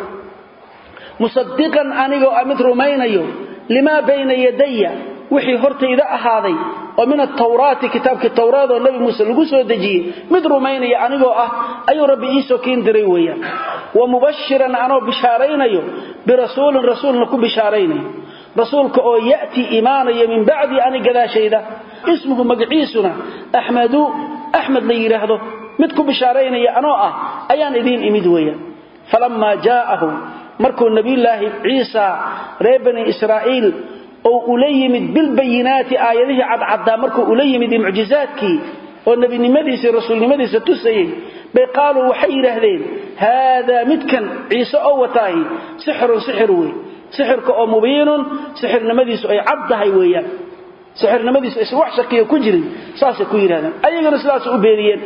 مصدقا أنيغو أمد رمينيو لما بين يدي وحي هرتي إذا أهاضي ومن التوراة كتابك التوراة والنبي موسى لقصه دجي مد رميني أنيغو أه أي ربي إيسو كين دريويا ومبشرا أنو بشارينيو برسول رسول نكو بشارينيو رسولك أو يأتي إيماني من بعد أن قذا شيدا اسمه مقعيسنا أحمد أحمد ليرهده متكو بشارين يا أنوء أيان إذين إمدويا فلما جاءه مركو النبي الله عيسى ريبني إسرائيل أو أليمد بالبينات آياته عد عدا مركو أليمد معجزاتك والنبي نمديس رسول نمديس تسيين بيقالوا وحير هذين هذا متكن عيسى أوتاهي سحر سحر وي سحرك أو مبين سحر نمديس أي عبدها ويان سحر نمديس أي وحشك يكجري ساس كوير هذا أيها سلاس أبيريين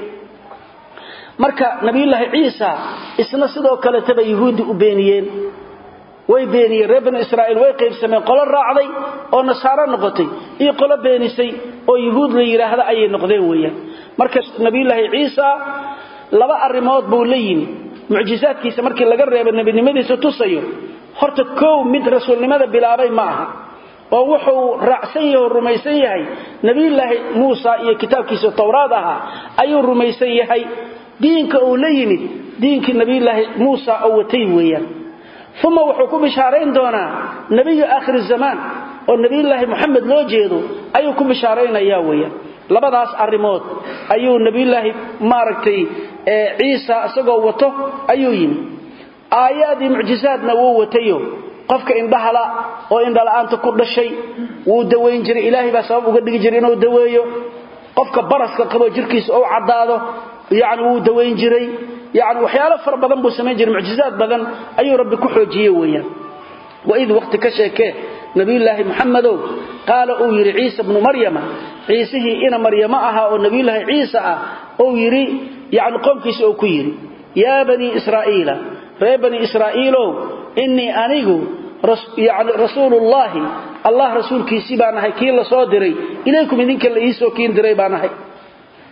مركا نبي الله عيسى إسنا سيدو كلا تبا يهود أبينيين ويبيني ربن إسرائيل ويقيب سمين قول الراعضي أو نصارى نقطي إيه قول بينيسي أو يهود ليرا هذا أي نقضين ويان مركا نبي الله عيسى لبا الرموت بوليين معجزات كيسا مركا لقر ربن نبي نمديس تصير horta koow mid rasuulnimada bilaabay ma aha oo wuxuu raacsan yahay rumaysan yahay nabi ilaahi Muusa iyo kitaabkiisa Tawraad aha ayuu rumaysan yahay diinka uu la yimid diinkii nabi ilaahi Muusa oo watay weeyaan thumma wuxuu ku bishaareyn doonaa nabiga aakhir zaman oo nabi ilaahi Muhammad loo jeedo ayuu ku bishaareynaya weeyaan labadaas arimood ayuu nabi ilaahi maaragtay ee Ciisa asagoo wato ayuu yimid آيات معجزاتنا ووتيو قفك إن دهلا وإن دلعانت كل شيء ودوين جري إلهي بسبب وقد جري إنه دويو قفك برسك قبل جركيس أو عضاده يعني ودوين جري يعني وحياله فرب بدن بسمين جري معجزات بدن أي رب كحوجيه ويا وإذ وقت كشيكه نبي الله محمد قال أو يري عيسى بن مريم عيسه إن مريم أها ونبي الله عيسى أو يري يعني قوم كيس أو كيري يا بني إسرائيل ري بني إسرائيل إني أنيقو رس يعني رسول الله الله رسول كيسي بانهي كي الله صادري إليكم إذنك اللي إيسو كين دري بانهي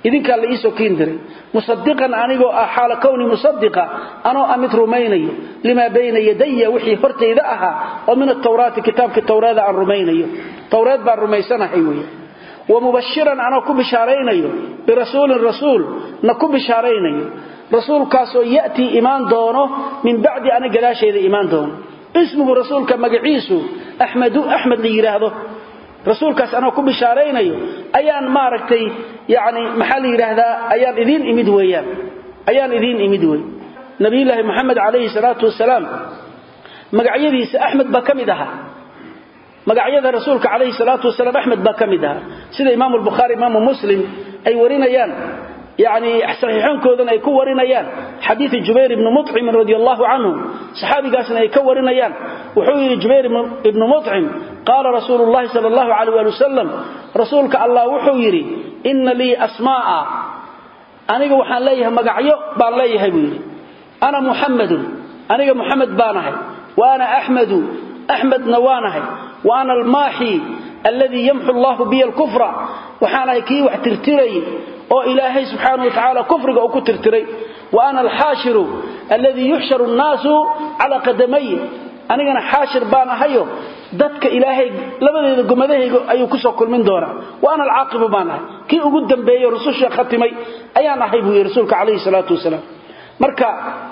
idinka la iisoo kiindiray musaddiqan anigo ah xaal kawni musaddiqa ano amid rumaynayo lima bayna yadayya wixii hortayda aha oo min at-tawraat kitaabka tawraada aan rumaynayo tawraad baan rumaysanahay weeye ومبشرا أنا كبشارينيو برسول الرسول نكو بشارينيو رسول كاسو يأتي إيمان دونه من بعد أنا قلاشي ذا إيمان دونه اسمه رسول كمقعيسو أحمد أحمد ليراهده رسول كاس أنا كبشارينيو أيان ماركتي يعني محل يراهده أيان إذين إمدويان أيان إذين إمدوي نبي الله محمد عليه الصلاة والسلام مقعيديس أحمد بكمدها magacyada rasuulka kaleey salaatu wasalaam ahmed ba kamida sida imaam al-bukhari imaam muslim ay warinayaan yaani saxiixankoodan ay ku warinayaan hadith jubayr ibn mut'im radiyallahu anhu saxaabigaasna ay ka warinayaan wuxuu yiri jubayr ibn mut'im qala rasuulullah sallallahu alayhi wa sallam rasuulka allah wuxuu yiri inna li asmaa aniga waxaan leeyahay magacyo baan leeyahay buu yiri ana muhammadun aniga muhammad baanahay wa ana ahmadu أحمد نوانه وأنا الماحي الذي يمحو الله بي الكفر وحانا كي وحترتري أو إلهي سبحانه وتعالى كفر أو كترتري وأنا الحاشر الذي يحشر الناس على قدمي أنا أنا حاشر بانا هيو ذاتك إلهي لبدا قمده أيو كسو كل من دورة وأنا العاقب بانا كي أقدم بي رسول ختمي أيانا حيبه رسولك عليه الصلاة والسلام مركا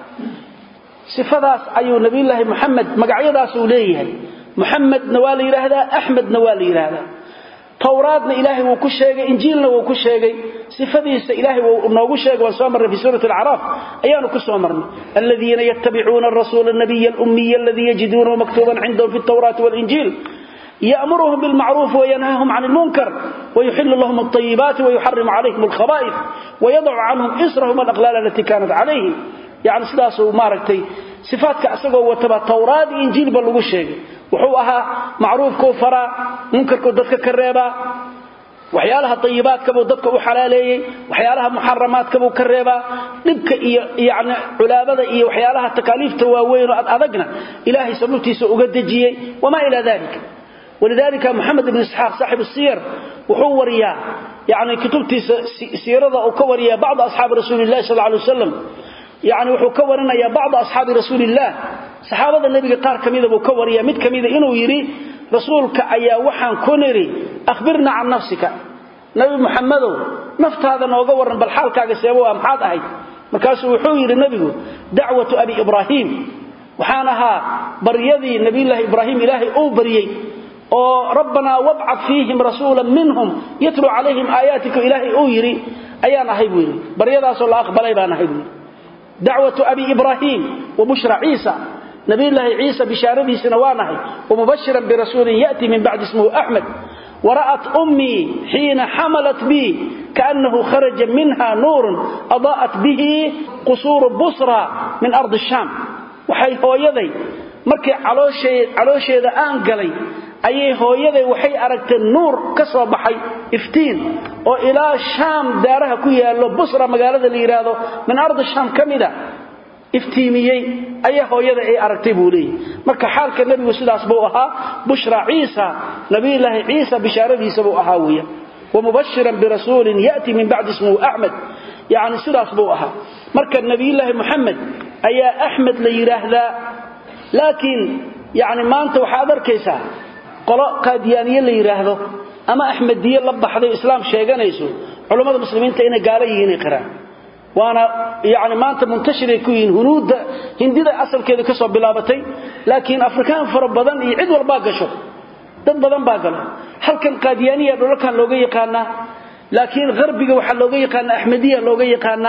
صفadaas ayuu nabi ilaahi maxamed magacyadaas uu leeyahay maxamed nawaali yiraahda ahmed nawaali yiraahda tawraadna ilaahi wuu ku sheegay injiilna wuu ku sheegay sifadiisa ilaahi wuu noogu sheegay waan soo marnay fi suurati al-a'raf ayaanu ku soo marnay alladheena yattabi'una ar-rasuula an-nabiyya al-ummiyya alladhi yajidunahu maktuban 'indahum fi at-tawrat wal-injil ya'muruhum bil-ma'ruf wa yanhahum 'anil munkar wa yuhillu lahum at-tayyibat wa yuharrimu 'alayhim al-khaba'ith wa yad'u 'anhum israhum al-aghlal allati kanat 'alayhim يعني سداسو ماركتي صفاتك اسغو وتبا توراة انجيل با لوو شيغي وحو اها معروف كو فرا منكر كو ددك كريبا وحيالها طيبات كبو ددك او حلاليي وحيالها محرمات كبو كريبا دبك يعني علابده iyo وحيالها تكاليفته واوين ادغنا الهي سببتيسو uga dajiyay وما الى ذلك ولذلك محمد بن اسحاق صاحب السير وحو وريا يعني كتبتي سيرته او كوريا بعض اصحاب رسول الله صلى الله عليه وسلم يعني وحو كورنا يا بعض أصحاب رسول الله صحابة النبي قار كميدة وكوريا مد كميدة إنه يري رسولك أيا وحان كونري أخبرنا عن نفسك نبي محمد نفت هذا نوغورنا بالحال كاقا سيبوها محاد أهي مكاسو وحو يري النبي دعوة أبي إبراهيم وحانها بريدي نبي الله إبراهيم إلهي أو بريي ربنا وابعث فيهم رسولا منهم يتلو عليهم آياتك إلهي أو يري أيانا هيبوي بريدها صلى الله أقبل أيبانا هيبوي دعوة أبي إبراهيم وبشرى عيسى نبي الله عيسى بشارته سنوانه ومبشرا برسول يأتي من بعد اسمه أحمد ورأت أمي حين حملت بي كأنه خرج منها نور أضاءت به قصور بصرى من أرض الشام وحي هو يدي مركي علوشي ذا آنقلي أيه هو يدي وحي أردت النور كسر بحي افتين وإلى الشام دارها كويا لو بصرة مقالة اللي يرادو من أرض الشام كمدة افتيميي أيه هو يدي أي أركتبه لي مركا حالك النبي وسيدة أسبوعها بشرى عيسى نبي الله عيسى بشارته سبوعها ويا ومبشرا برسول يأتي من بعد اسمه أحمد يعني سيدة أسبوعها مركا النبي الله محمد أيه أحمد ليراه ذا لكن يعني ما أنت وحاضر كيسا قلاء قاديانية اللي يراهده أما أحمدية لبحضي إسلام شيئانيسو علماء المسلمين تأينا قاليين يقرأ وأنا يعني ما أنت منتشر يكوين هنود هندي ده أصل كده كسب بلابتي لكن أفريكان فربضان يعيد والباقة شو دد بدن باقل هل كان قاديانية لو كان لوغي يقانا لكن غربي وحل لوغي يقانا أحمدية لوغي يقانا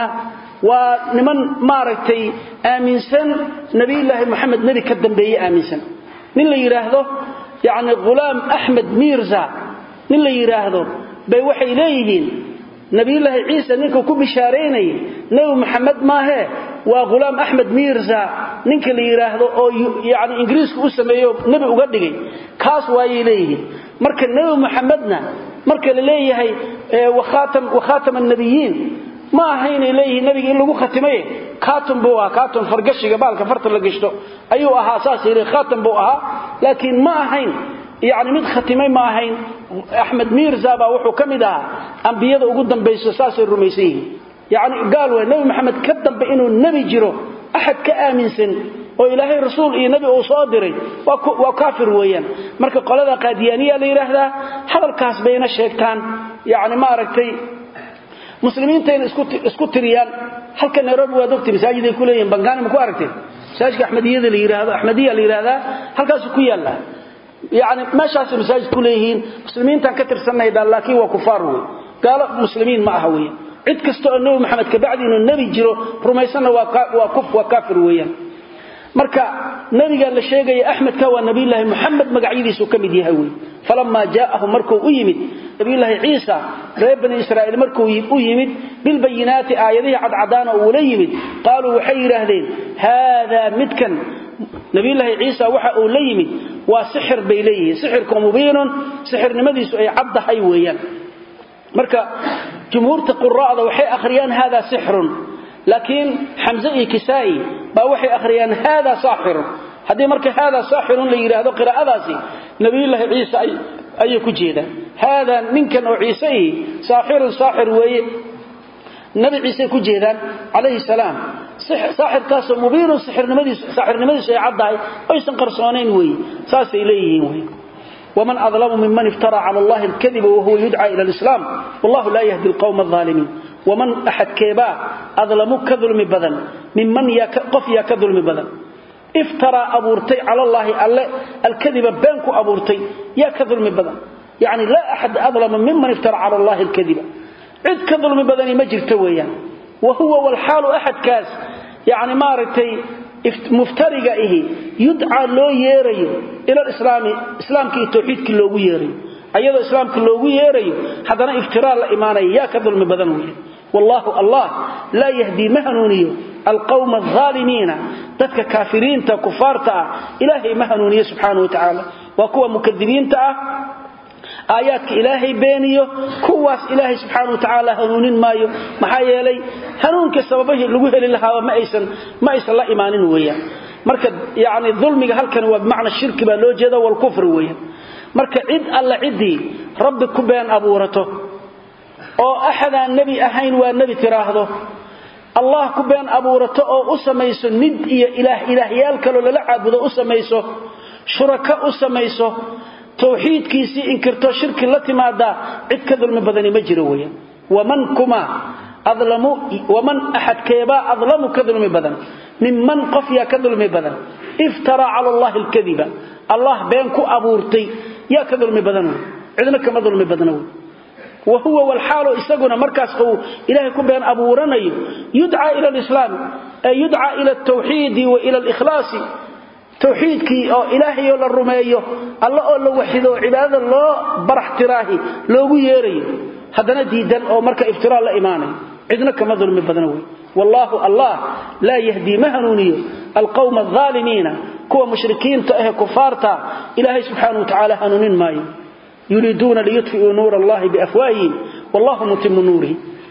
ونمن ماركتي آمنسان نبي الله محمد نبي كدن بي آمنسان من اللي يراهده يعني غلام أحمد ميرزا من اللي يراهده بي وحي إليهين نبي الله عيسى نينكو كو بشاريني نبي محمد ما هي وغلام أحمد ميرزا نينك اللي يراهده أو يعني إنجليسكو أسميه نبي أقدقي كاس واي إليهين مركا نبي محمدنا مركا إليه وخاتم, وخاتم النبيين ما هين إليه نبي إلا ختميه خاتم بوها خاتم فرقشي قبالك فرط لقشته أيوة أها أساسي إليه خاتم بوها لكن ما هين يعني mid khatimay ma ahayn Ahmed Mirza ba wuxuu kamida anbiyada ugu dambeeyay saasay rumaysan yani gaal way nabi Muhammad ka dambe inuu nabi jiro ahad ka aaminsan oo ilaahay rasuul iyo nabi uu soo diray waa kaafir weeyaan marka qolada qaadiyaaniya la yiraahdaa hadalkaas bayna sheegtaan yani ma aragtay muslimiinta isku isku tiriyaan halka Nairobi waa dadka masaajid ay ku leeyeen bangaani ma ku aragtay masaajidka Ahmadiyada la yiraahdo Ahmadiya la yiraahdaa halkaas ku yaala يعني ما شاء مساجد كلهين مسلمين تنكتر سنة إذا لكن وكفاروا قال مسلمين ما هوية عد كستو أنه محمد كبعد إنه النبي جرو رميسنا وكف وكافر ويا مركا نبي قال للشيء يا أحمد كوى نبي الله محمد مقعيدي سكمد يهوي فلما جاءه مركو أيمد نبي الله عيسى ريب بني إسرائيل مركو أيمد بالبينات آياته عد عدانا أوليمد قالوا وحير هذين هذا متكن نبي الله عيسى وحا أوليمد وسحر بيليه سحركم مبين سحر نمديس أي عبد حيويا مركا جمهور القراء وحي أخريان هذا سحر لكن حمزة كسائي بوحي أخريان هذا ساحر هذه مركا هذا ساحر ليرى هذا قراءة ذاسي نبي الله عيسى أي, أي كجيدة هذا منك وعيسى ساحر ساحر وي نبي عيسى كجيدة عليه السلام ساحر كاس مبين سحر نمدي سحر نمدي شيء عضاي ويسن قرصانين وي ساس إليه وي ومن أظلم ممن افترى على الله الكذب وهو يدعى إلى الإسلام والله لا يهدي القوم الظالمين ومن أحد كيبا أظلم كظلم بدن ممن يقف يا كظلم بدن افترى أبورتي على الله الكذب بينك أبورتي يا كظلم بدن يعني لا أحد أظلم ممن افترى على الله الكذب عد كظلم بدن مجرد ويا وهو والحال أحد كاس يعني مارتي مفترقة إيه يدعى لو ييريو إلى الإسلام إسلام كي توحيد كلو ييريو أيضا إسلام كلو ييريو حدنا افتراء الإيمان إياك ظلم بدنوي والله الله لا يهدي مهنونيو القوم الظالمين تتك كافرين تا كفار تا إلهي مهنونيو سبحانه وتعالى وكوا مكذبين تا آياتك إلهي بينيو كواس إلهي سبحانه وتعالى هنونين مايو محايا لي هنونك السببه اللي قهل لها وما إيسان ما إيسان الله إيمانين ويا مركز يعني الظلم هل كان هو بمعنى الشرك بالوجه والكفر ويا مركز عد الله عدي ربك كبان أبورته أو أحد النبي أهين والنبي تراهده الله كبان أبورته أو أسميسو ند إله إله يالكالو للعب وذا أسميسو شركاء أسميسو توحيد كيسي إنكرتو شرك التي ماذا عد كذلم بدني مجرويا ومن كما أظلموا ومن أحد كيبا أظلموا كذلم بدن ممن قفيا كذلم بدن افترى على الله الكذبة الله بينكو أبورتي يا كذلم بدن عدنا كما ظلم بدنه وهو والحال إستقنا مركز هو إلهي كبين أبورنا يدعى إلى الإسلام أي يدعى إلى التوحيد وإلى الإخلاص توحيدك أو إلهي ولا الرمية الله أولا وحده عباد الله برح تراهي لو يري هذا نديدا أو مركا افتراء لإيمانه عندنا كما ظلم بدنوي والله الله لا يهدي مهنوني القوم الظالمين كوا مشركين تأه كفارتا إلهي سبحانه وتعالى هنونين ماي يريدون ليطفئوا نور الله بأفواههم والله متم نوره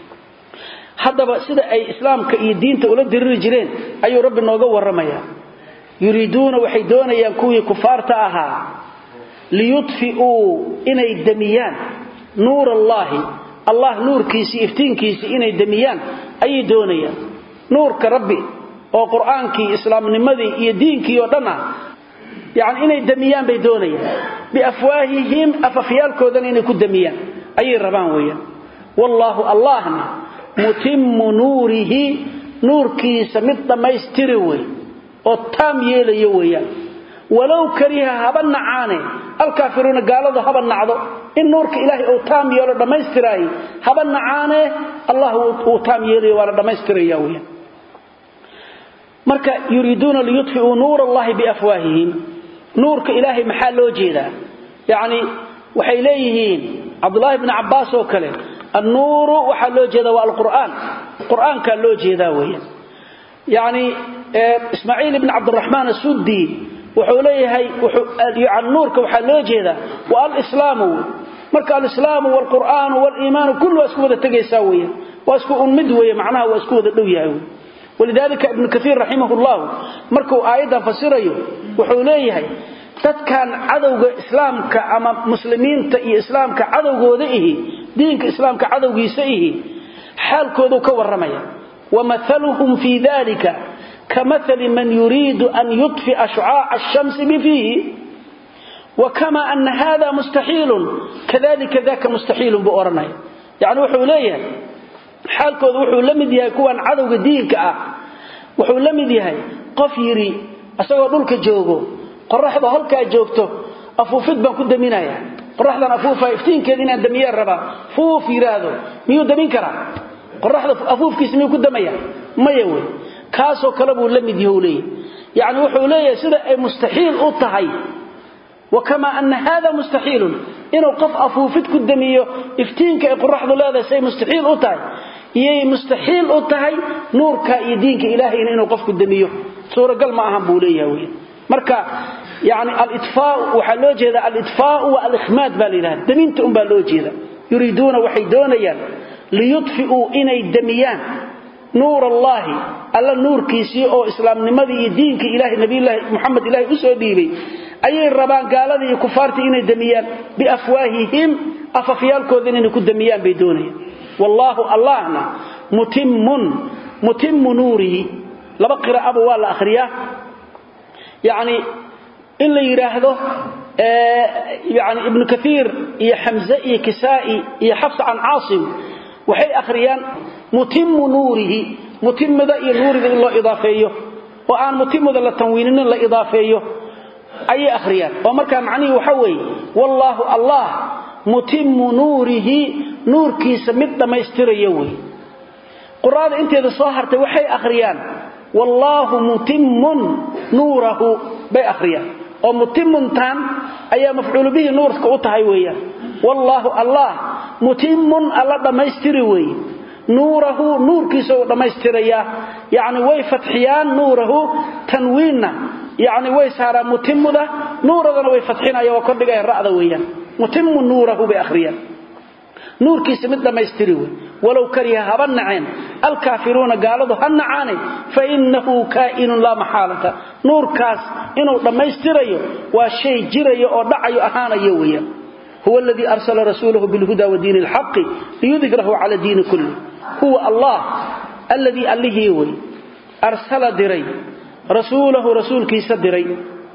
هذا سيدا أي إسلام كأي دين تولد الرجلين أي رب النوغو والرمية يريدون وحيدون ينكوي كفارتها ليطفئوا إني الدميان نور الله الله نور كيسي افتين كيسي إني الدميان أي دونيا نور كربي أو قرآن كي إسلام نمذي يدين كي ودنا يعني إني الدميان بيدونيا بأفواههم أففيال كودن إني كدميان أي الربان ويا والله الله متم نوره نور كيس مد ما يستروي وطام يلي ويان ولو كره هبا نعاني الكافرون قالوا هبا نعضو إن نورك إلهي أو تام يلي لما يستري هبا نعاني الله أو تام يلي لما يستري ويان مركا يريدون ليطفئوا نور الله بأفواههم نورك إلهي محل وجيدا يعني وحيليهين عبد الله بن عباس وكله النور وحل وجيدا والقرآن القرآن كان له جيدا ويان يعني إسماعيل بن عبد الرحمن السدي وحوليه يعني نورك وحلو جيدا والإسلام مركا الإسلام والقرآن والإيمان كله أسكو ذا تقي ساوية وأسكو أنمدوية معناها وأسكو ذا دوية ولذلك ابن كثير رحمه الله مركو آيدا فسيريه وحوليه dadkan cadowga islaamka ama muslimiinta iyo islaamka cadowgooda ihi diinka islaamka cadowgiisa ihi xaalkoodu ka waramaya wamathaluhum fi dhalika kamathali man yuridu an yutfi'a shu'a'a ash-shams bifihi وكما أن هذا مستحيل كذلك ذاك مستحيل بأورناي يعني وحو ليه حالكود وحو لمديها كوان عدو دينك اه وحو لمديها قفيري أسوى دولك جوغو قرحضة هلكا جوغتو أفوفد بان كود دمينايا قرحضة أفوفا افتين كذين دميان ربا فوف يرادو ميو دمين كرا قرحضة أفوف كيسميو كود دميا ما يوي كاسو كلبو لمديه ليه يعني وحو ليه سيدا مستحيل أطهي وكما أن هذا مستحيل إنه قف أفوفت كدميه افتينك يقرح له هذا شيء مستحيل أطهي يي مستحيل أطهي نورك يدينك إلهي إنه قف كدميه سورة قال ما أهم بوليه وين مركا يعني الإطفاء وحلوجه هذا الإطفاء والإخماد بالإله دمينت أم بالوجه هذا يريدون وحيدون يان ليطفئوا إني الدميان نور الله الله نور كيسي أو إسلام نمذي دينك إله نبي الله محمد إله أسوديبي أي الربان قال لي كفارتي إني دميان بأفواههم أففيالكو ذين إني كدميان بيدونه والله اللهنا متم متم نوره لبقر أبو والله أخرياه يعني إلا يراهده آه يعني ابن كثير يا حمزة يا كسائي يا حفص عن عاصم وحي أخريان متم نوره متم ذا نور ذا الله إضافيه وآن متم ذا التنوين الله إضافيه أي أخريان ومركا معني وحوي والله الله متم نوره نور كيس مد ما يستري يوي قرآن انت إذا صاهرت وحي أخريان والله متم نوره بي أخريان ومتم تان أي مفعول به نور كأطهي ويا والله الله متم الله ما يستري وي نوره نور كيسو ما يستريا يعني وي فتحيان نوره تنويننا يعني ويسارا متم ذا نور ذا ويفتحين أيها وكردقاء الرأذا ويان متم نوره بأخريان نور كيس مدى ما يستريوه ولو كره هبنعين الكافرون قالوا هنعاني فإنه كائن لا محالة نور كاس إنه لما يستريه وشيء جريه أو دعيه أهانا يويا هو الذي أرسل رسوله بالهدى ودين الحق ليذكره على دين كله هو الله الذي أليه يوي أرسل دري رسوله رسول كيس دري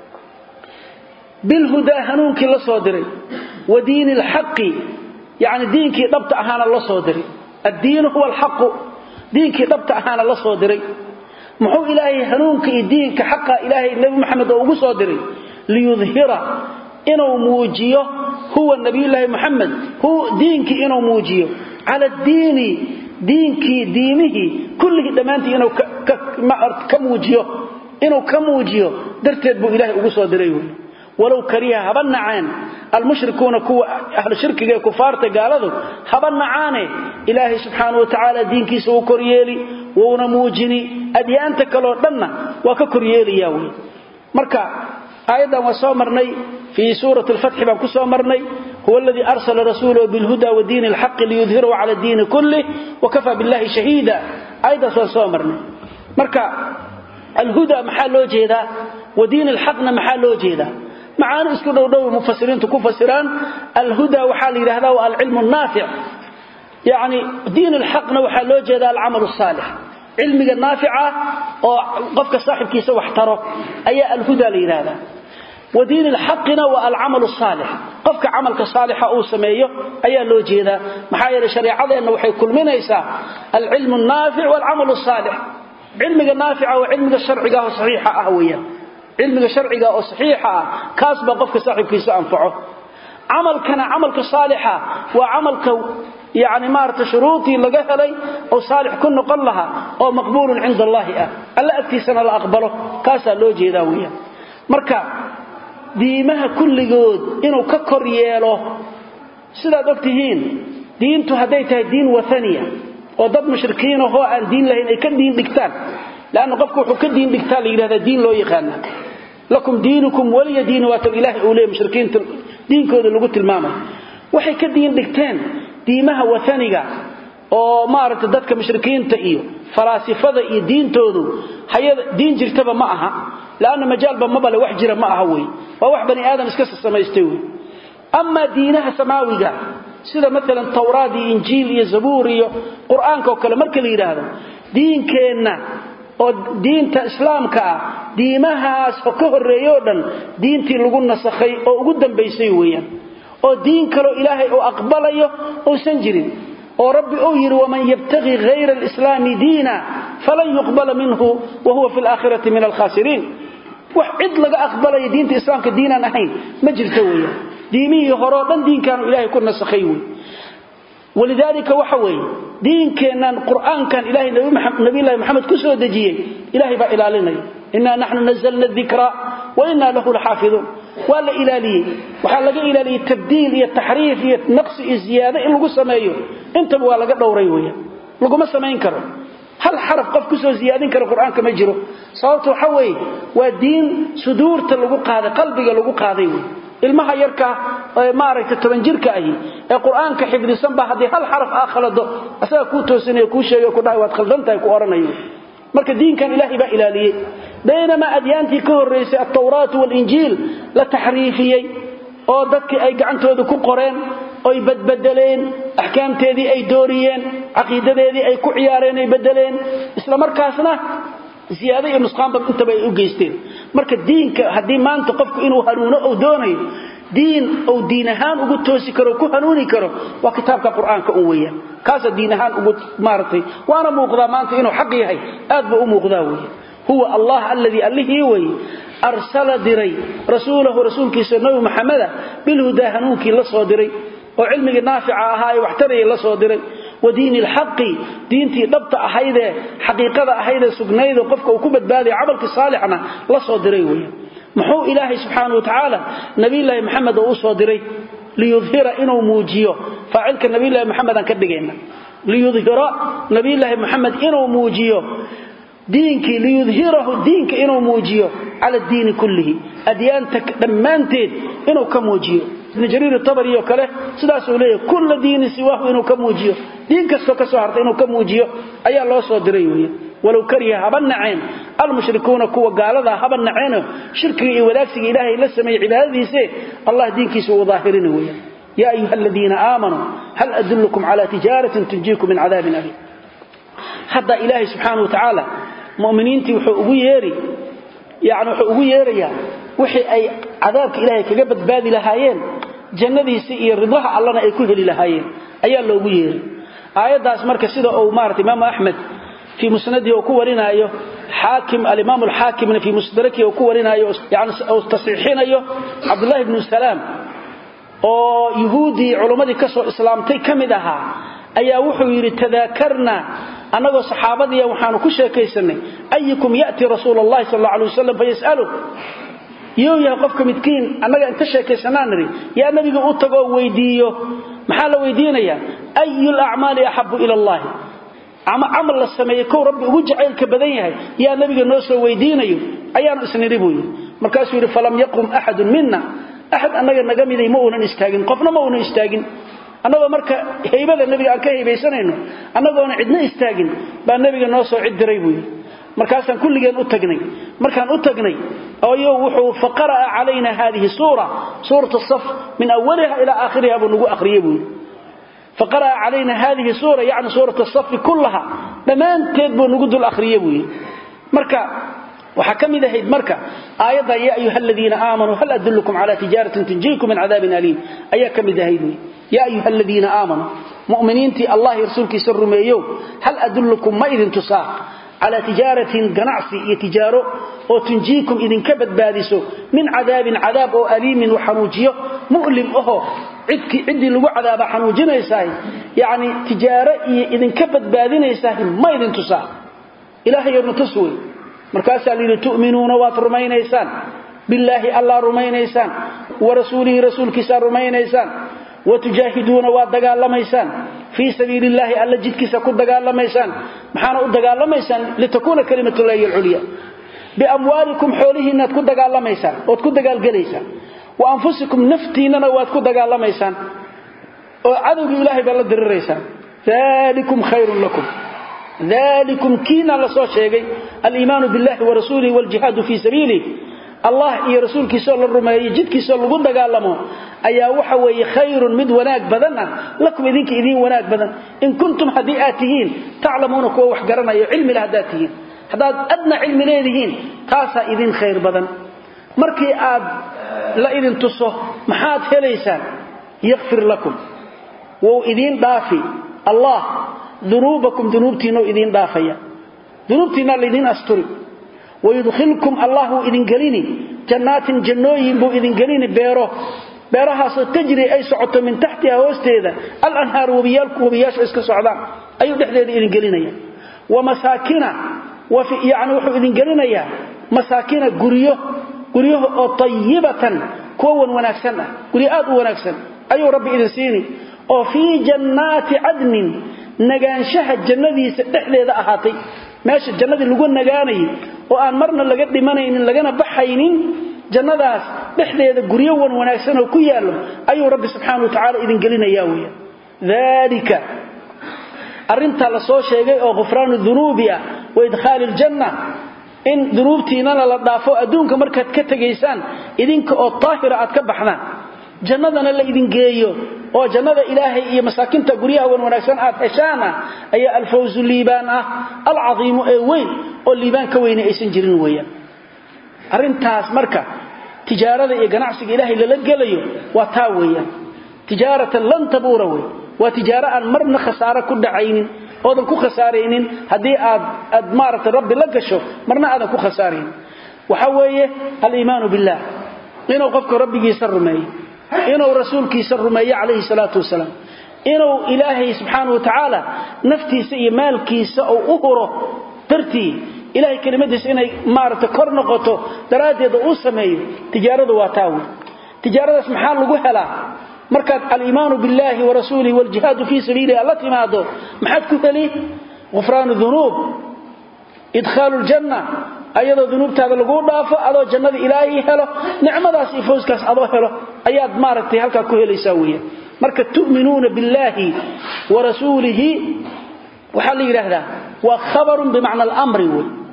بالهدى هنونك الله صادري ودين الحق يعني دينك ضبط أهانا الله صادري الدين هو الحق دينك ضبط أهانا الله صادري محو إلهي هنونك دينك حق إلهي النبي محمد أبو صادري ليظهر إنه موجيه هو النبي الله محمد هو دينك إنه موجيه على الدين دينك دينه كله دمانتي إنه كموجيه إنه كموجيه درتد بو إلهي أبو صادري ولو كريها هبنا عين المشركون كوا أهل الشرك كفارة قالوا هبنا عاني إلهي سبحانه وتعالى دينك سو كريالي ونموجني أديانتك لو دنا وككريالي ياوي مركا أيضا وصامرني في سورة الفتح بانكو صامرني هو الذي أرسل رسوله بالهدى ودين الحق ليظهره على الدين كله وكفى بالله شهيدا أيضا وصامرني مركا الهدى محل وجهه ودين الحقنا محل وجهه معانا اسكو دو دو مفسرين تكفسران الهدى وحال هذا والعلم النافع يعني دين الحقنا وحال وجهه العمل الصالح علمك النافعة وقفك صاحب كيسا واحتره أي الهدى لهذا ودين الحقنا والعمل الصالح قفك عملك صالح أو سميه أي الوجه ذا محايا لشريعة أنه حيكل من يسا العلم النافع والعمل الصالح علمك النافع وعلمك الشرعي صحيحة أهوية علمك الشرعي صحيحة كاسب قفك صاحب كيسا أنفعه عملكنا عملك صالحة وعملك يعني مارت شروطي لقاها لي أو صالح كن قلها أو مقبول عند الله ألا أكتي سنة لأقبله كاسا لوجه ذاوية مركا ديمها كل جود إنه ككر ياله سيدا دكتهين دينتو هديتها دين وثانية وضب مشركين وهو أن دين لهن أي كان دين دكتان لأنه قفكوا حكا دين دكتان إلى هذا دين لو يخانا لكم دينكم ولي دين واتو إله أولي مشركين دين كود اللي قلت الماما وحي كدين دكتان ديمها وثانية oo maarta dadka mushrikiinta iyo falaasifada iyo diintoodu hayada diin jirtaba ma aha laana majaalba mabale wax jira ma aha way waa wax bani aadam iska samaystay way amma diinaha samaawiga sida mesela tawraad iyo injiil iyo zabuur iyo quraanka oo kale marka la yiraahdo diinkeena oo diinta islaamka ah diimahaas oo ka horeeyo dhan diintii lagu nasakhay oo ugu dambeysay weeyaan oo diin kale ilaahay oo aqbalayo oo san jirin oo rabbi oo yiri waman yabtaghi ghayra al-islam diina falan yuqbal minhu wa huwa fil akhirati min al-khasirin wax cid laga aqbalayo diinta islaamka diinan ahayn ma jirto weeyaan diimihii hore dhan diinkan ilaahay ku nasakhay weey walidaalika waxa weey diinkeenan quraankan ilaahay nabi maxamed nabi ilaahay maxamed ku soo dajiyay ilaahay ba ilaalinay inna nahnu nazzalna dhikra wa inna lahu lahafizun wala ilaaliyay waxa laga ilaaliyay tabdiil iyo tahriif iyo naqs iyo ziyaada in lagu sameeyo inta waa laga dhowray weeyaan lagu ma sameyn karo hal xaraf qof ku soo ziyaadin karo quraanka ma jiro sababtu waxa weey waa diin suduurta lagu qaaday qalbiga lagu qaaday weey ilmaha yarka ee maaragtay toban jirka ahi ee quraanka xifdisan ba hadii hal xaraf aakhirado asaga ku toosinay ku sheegay ku dhaay waad khaldantahay ku oranayo marka diinkan ilaahi ba ilaaliyay deynama adyaanti ka horeysay at-tawraat wal injiil la tahrifiyay oo dadkii ay gacantooda ku qoreen oo ay badbedeleen ahkaamteedii ay dooriyeen aqiidadeedii ay ku ciyaareen ay bedeleen isla markaasna ziyaada iyo nusqaan bad inta bay u geysteen marka diinka hadii maanta qofku inuu hanuuno oo doonayo diin oo diin ahaan ugu toosi karo ku hanuuni karo waa kitaabka quraanka uu weeyaan kaas diin ahaan ugu maartay waana muuqda maanta inuu xaq yahay aad buu u muuqdaa weeyaan huwa allah alladhi allihi way arsala diray rasuulahu rasuulkiisa nabi maxamed bil huda hanuunki la soo diray oo cilmiga naafica ahaa ee waxtaraya la soo diray ودين الحق دينتي دبت احيده حقيقه احيده سغنيده قفكه ku badbaadiyo amalka saalixna la soo diray weey muxuu ilaahay subhanahu wa ta'ala nabi ilaahay maxamed oo soo diray liyudhira inuu muujiyo faa'ilka nabi ilaahay maxamed aan ka dhigayna liyudhira nabi ilaahay maxamed inuu muujiyo diinki liyudhirahu diinka inuu muujiyo ala diin kullihi adyaanta dhamaanteed inuu ka muujiyo ibn jarir at-tabari oo kale sidaas uu leeyahay kullu diin siwaahu inuu ka muujiyo diin kasto ka soo hartay inuu ka muujiyo ayaa loo soo diray weeyaan walaw kariya habanaceen al-mushrikuuna kuwa gaalada habanaceen shirkiga iyo wadaagsiga ilaahay la sameeyay cibaadadiisa allah diinkiisa uu dhaahirin weeyaan ya ayyuhalladheena aamanu hal adullukum ala tijaratin tunjiikum min adhabin alim hadda ilaahay subhanahu wa ta'ala mu'miniintii wuxuu ugu yeeri yaani wuxuu ugu yeerayaa wixii ay cadaabka ilaahay kaga badbaadi lahaayeen jannadiisa iyo ridaha allahna ay ku heli lahaayeen ayaa loogu yeeray aayadaas marka sida uu maartay imaam ahmed fi musnadihi oo ku warinayo حاكم الإمام الحاكم في مصدركه وكورنا يعني تصحيحين عبد الله بن سلام oo yahuudi culimadii ka soo islaamtay kamidaha ayaa wuxuu yiri tadaakarna anagoo saxaabadii waxaanu ku sheekaysanay ayyukum yaati rasuulullaahi sallallahu alayhi wasallam fayasalu yoo yaa qofka midkiin anaga inta sheekaysanaan yaa nabiga u tago weydiiyo maxaa la weydiinaya ayyul a'maali ahabbu ila allah ama amal la sameeyo ko rabbi ugu jaceelka badan yahay yaa nabiga noo soo weydiinayo ayaan isniribuy markaas yiri falam yaqum ahad minna ahad anaga naga miday ma uunan istaagin qofna ma uunan istaagin anaga marka heybada nabiga aan ka heebaysanayno anagoona cidna istaagin baa nabiga noo soo cid diray buu markaasaan kulligeen u tagnay markaan u tagnay ayuu wuxuu faqara alayna hadhihi sura suratu as-saff min awwalaha ila akhiriha buu nagu aqriyay buu faqara alayna hadhihi sura yani suratu as-saff kullaha dhamanteed buu nagu dul aqriyay buu marka waxa kamid ahayd marka aayada ya ayyuhalladheena aamanu hal adullukum ala tijaratin tunjiikum min adhabin alim ayaa kamid ahayd ya ayyuhalladheena aamanu mu'miniinti allah rasuulkiisa rumeeyo hal adullukum ma idin tusaa ala tijaratin ganacsi iyo tijaaro oo tunjiikum idin ka badbaadiso min adhabin adab oo alimin wa hanuujiyo mu'lim oo cidki cidii lagu cadaaba hanuujinaysaa yaani tijaaro iyo idin ka badbaadinaysaa ma idin tusaa ilaahay yarnu tusway markaas ay tu'minuuna wa rumaynaysaan billahi allah rumaynaysaan wa rasuulihi rasuulkiisa rumaynaysaan wa tujahiduuna wa dagaalamaysaan fi sabilillahi alla jidkiisa ku dagaalamaysaan maxaana u dagaalamaysaan litakuna kalimatu llahi al-ulya bi amwalikum hawlihinna ku dagaalamaysaan oo ku dagaalgalaysaan wa anfusikum naftiinana wa ku dagaalamaysaan oo cadowga ilaahay baa la diriraysaan thalikum khayrun lakum ذلكم كينا لسو شيغي الإيمان بالله ورسوله والجهاد في سبيله الله يا رسول كيسو للرمي جد كيسو لغو دغالمو ايا waxa weeye khayr mid wanaag badan lakum idinka idin wanaag badan in kuntum hadiatihin ta'lamuna kuwa wax garanayo cilmi lahadaatihin hadaad adna cilmi leedihiin taasa idin khayr badan markii aad la idin tuso maxaad helaysaan yaghfir lakum wa idin daafi allah dhunubakum dhunubtiina idin daafaya dhunubtiina idin asturi ويدخلكم الله إذن قليني جنات جنوين بو إذن قليني بيرو بيرها ستجري أي سعوة من تحتها وستيدا الأنهار وبيالك وبياش عسك سعودان أي دحديد إذن قليني ومساكنة وفي يعني وحو إذن قليني مساكنة قريوه قريوه طيبة كون وناكسنة قريئات وناكسن أي ربي إذن سيني وفي جنات عدن نقانشها الجنة دحديد أهاتي ماشي الجنة اللي قلنا نقاني وآن مرنا لقد دمانين لقنا بحينين جنة بحديد قريوا وناكسنا وكيالهم أيها رب سبحانه وتعالى إذن قلنا ياويا ذلك أرنت على صوشي أو غفران الذنوب وإدخال الجنة إن ذنوبتنا للضعفاء أدونك مركة كتغيسان إذنك أو الطاهرة أتكبحنا جنة اللي إذن قيو oo jannada ilaahay iyo masaakinta guriyaha wan wanaagsan aad heshaana ayaa alfawz liibaan ah alazim ee weyn oo liibaan ka weyn aysan jirin weeyaan arintaas marka tijaarada iyo ganacsiga ilaahay la galayo waa taa weeyaan tijaaratan lan tabura way waa tijaara aan marna khasaaro ku dhacaynin oo dan ku khasaareynin hadii aad aad maarta rabbi la gasho marna aad ku khasaareen waxa weeye al-iimaan billah inuu qofka rabbigiisa rumeeyo inuu rasuulkiisa rumeeyo calayhi salaatu wasalaam inuu ilaahay subhanahu wa ta'ala naftiisa iyo maalkiisa oo u horo dartii ilaahay kelimadiisa inay maarta kor noqoto daraadeeda uu sameeyo tijaaradu waa taawi tijaaradaas maxaa lagu helaa markaad al-iimaan billahi wa rasuulihi wal jihad fi sabiilihi alla timaado maxaad ku heli ghufraanu dhunub idkhaalul janna ayada dhunubtaada lagu dhaafo adoo jannada ilaahay helo nicmadaas iyo fawskaas adoo helo ayaad maaragtay halka ku helaysaa weeyaan marka tu'minuuna billahi wa rasuulihi waxa la yiraahdaa wa khabarun bimaana al-amri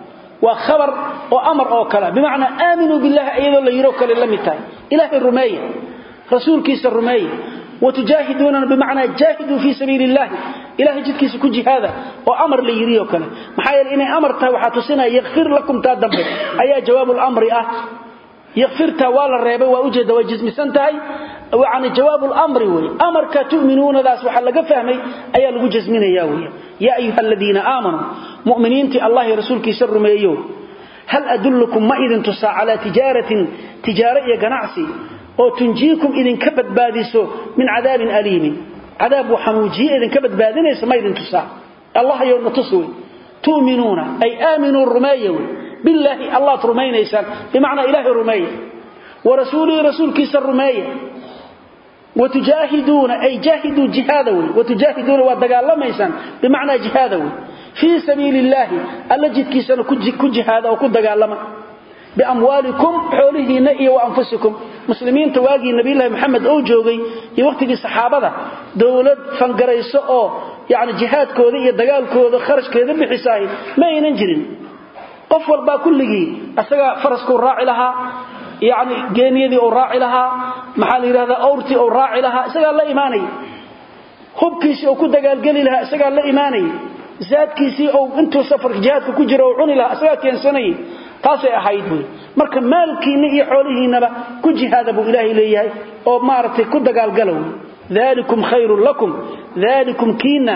wa khabar oo amar oo kala bimaana aaminu billahi ayadoo la yiro kale la mitaay ilaahay rumeeya rasuulkiisa rumeeya وتجاهدون بمعنى جاهدوا في سبيل الله إلهي جدكيس كو جهادا وأمر ليريو كلا محايل إني أمرتها وحاتسنا يغفر لكم تادنبه أيا جواب الأمر أه يغفرتها والا الريبة وأجد وجزم سنتهي وعني جواب الأمر وي أمرك تؤمنون ذاس وحلق فهمي أيا لغو جزمين ياوي يا أيها الذين آمنوا مؤمنين تي الله رسولك سر ميو هل أدلكم ما إذن تسا على تجارة تجارة قناعسي oo tunjiikum idin ka badbaadiso min cadaab aliim cadaab waxanuuji idin ka badbaadinaysa ma idin tusaa allah ayu natuswi tu'minuna ay aaminu rumayya billahi allah rumaynaysan bimaana ilahi rumayya wa rasuulihi rasuulkiisa rumayya wa tujahiduna ay jahidu jihadawi wa tujahiduna wa dagaalamaysan bimaana jihadawi fi sabilillahi allajidkiisa ku jihada oo ku dagaalama بأموالكم حولهن إيه وأنفسكم مسلمين تواجي النبي الله محمد أو جوغي يوقتي الصحابة دولة فانقريسة أو يعني جهاد كوذي يدقال كوذي خرج كوذي بحساهي ما ينجرين قفل با كله أساق فرسكو راعي لها يعني جينيدي أو راعي لها محالي هذا أورتي أو راعي لها أساق الله إيماني خبكيسي أو كدقال قلي لها أساق الله إيماني زادكيسي أو انتو سفر جهادك كجر أو عني لها أساق كينساني taasay ahayd way marka maalkiina iyo xoolihiinaba ku jihaada buu ilaahay leeyahay oo maartay ku dagaalgalow dhalikum khayrun lakum dhalikum kiina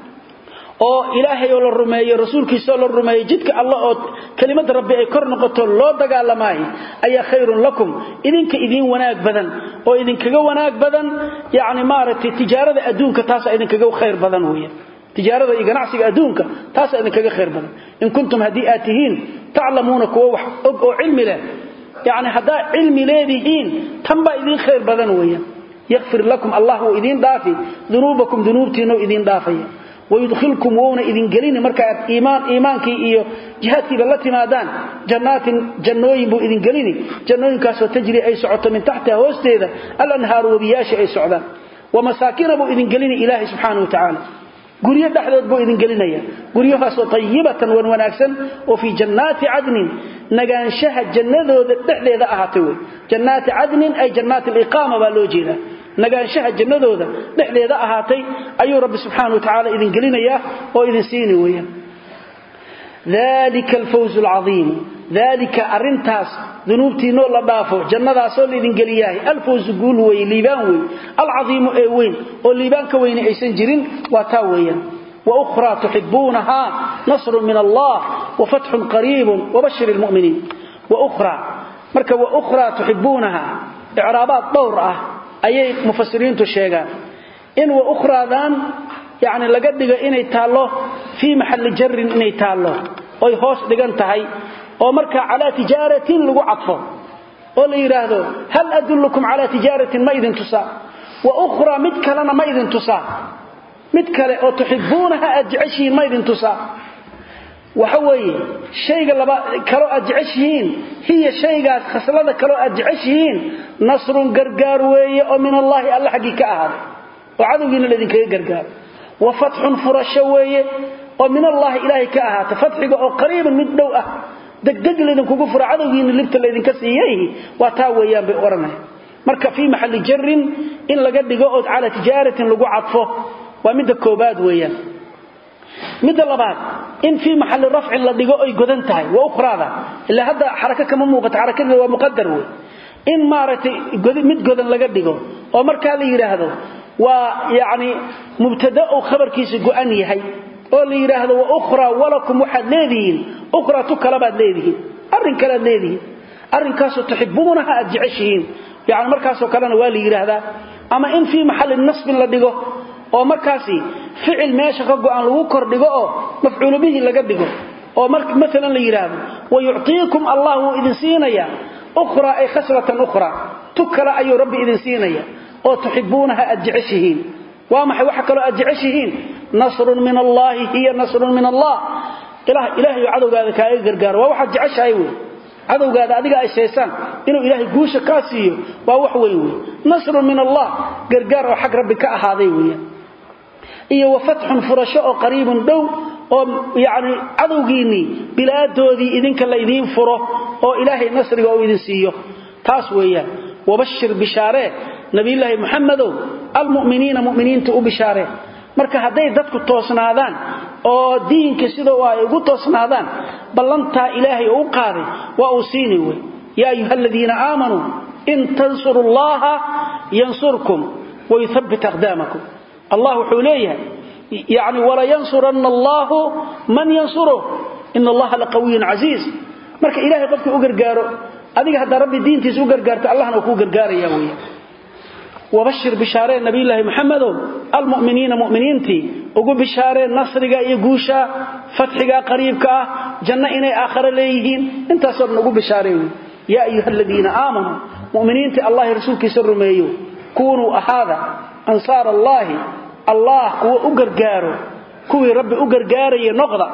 oo ilaahay oo la rumeeyo rasuulkiisa oo la rumeeyo jidka allah oo kalimada rabbi ay kor noqoto loo dagaalamay ayaa khayrun lakum idinka idin wanaag badan oo idinkaga wanaag badan yaani maartay tijaarada adduunka taas idinkaga khayr badan weeye tijaarada iyo ganacsiga adduunka taas idinkaga khayr badan in kuntum hadiatihin تعلمون كوا أو علم له يعني هذا علم لديهين تنبأ إذن خير بدن ويا يغفر لكم الله إذن دافي ذنوبكم ذنوبتين إذن دافي ويدخلكم وون إذن قلين مركات إيمان إيمانك إيو جهاتك بالتي مادان جنات جنوين بو إذن قلين جنوين كاسو تجري أي سعوة من تحتها وستيذا الأنهار وبياش أي سعودان ومساكين بو إذن قلين إلهي سبحانه وتعالى guriyo dhaxdood buu idin gelinaya guriyahaas oo tayyibatan wan wanaagsan oo fi jannati adnin nagaanshaha jannadooda dhaxdeeda ahaatay way jannati adnin ay jannati al-iqama baa loo jeeda nagaanshaha jannadooda dhaxdeeda ahaatay ayuu rabbi subhanahu wa ta'ala idin gelinaya oo idin siini weeyaan ذلك الفوز العظيم ذلك أرنتاس ذنوبتي نول دافو جندا سو ليدين غلياهي الفوز قول وي ليبان وي العظيم اي وين او ليبان كوين ايسن جيرين واتا ويان واخرى تحبونها نصر من الله وفتح قريب وبشر المؤمنين واخرى marka واخرى تحبونها اعرابات دور اه ayay mufassiriintu sheegaan in واخرىدان يعني laga dhigo inay taalo fi mahall jar inay taalo oo hoos dhigan tahay oo marka ala tijaratin lagu cadfo oo la yiraahdo hal adullukum ala tijaratin ma idin tusa wa ukhra mid kalena ma idin tusa mid kale oo tuhibbunaha aj'ashiin ma idin tusa waxa weeye shayga laba kalo aj'ashiin hiya shaygaas khaslada kalo aj'ashiin nasrun gargaar weeye oo min allah alla xaqiiqa ah oo cadawgiina ladin kaga gargaar wa fathun furashawiye oo min allah ilaahi ka ahaata fadhiga oo qariib mid dhow ah degdeg leedin kugu fura cadawgiina libta leedin ka siiyay waa taa weeyaan bay oranay marka fi mahall jarrin in laga dhigo oo ala tijaratin lagu cadfo waa mid koobaad weeyaan mid labaad in fi mahall raf'in la dhigo ay godan tahay waa ukhraada illa hada xaraka kama muuqato xarakada waa muqaddar weey in maartay mid godan laga dhigo oo marka la yiraahdo waa yaani mubtada oo khabarkiisa go'an yahay oo la yiraahdo wa ukhra walakum waxad leediin ukhra tukalabaad leediin arin kala leediin arin kaas oo tuhibbunaha aj'ashiin yaani markaas oo kalena waa la yiraahdaa ama in fi mahall nasb la dhigo oo markaasi ficil meesha ka go'an lagu kor dhigo oo mafcuul bihi laga dhigo oo marka mesela la yiraahdo wa yu'tiikum Allahu idin siinaya ukhra ay khaslatan ukhra tukala ayu rabbi idin siinaya oo tuhibbunaha aj'ashiin وما waxa kale aj'ashiin nasrun min allah hiya nasrun min allah ilaah ilaahi cadawgaada ka ay gargaar waa waxa jeceshay way cadawgaada adiga ay sheeysan inuu ilaahi guusha ka siiyo waa wax weyn way nasrun min allah gargaar oo xaq rabbi ka ahaaday way iyo wafathun furasho oo qariibun dow oo yaani cadawgiini bilaadoodii idinka la idin furo oo ilaahi nasriga oo idin siiyo taas weeyaan wabashir bishaare nabi ilaahi muhammadow almu'miniina mu'miniinta u bishaare marka haday dadku toosnaadaan oo diinka sidoo ay ugu toosnaadaan ballanta ilaahi uu qaaday waa uu siinay way ya ayyuhalladheena aamanu in tansurullaha yansurkum wa yuthabbit aqdamakum allah huleeyahay yaani wala yansuranna allah man yansuruhu inna allah laqawiyyun aziz marka ilaahi qofka u gargaaro adiga hada rabbi diintiisa u gargaarto allahna ku gargaaraya way وبشر بشاره نبي الله محمد المؤمنين مؤمنينتي ugu bishaareen nasriga iyo guusha fatxiga qariibka ah janna inay aakhira leeyihiin intaas oo ugu bishaareen ya ayyuhalladheena aamanu mu'miniinta allah rasuulkiisa rumeeyo kuunu ahada ansaar allah allah kuwa u gargaaro kuwii rabbi u gargaaraya noqda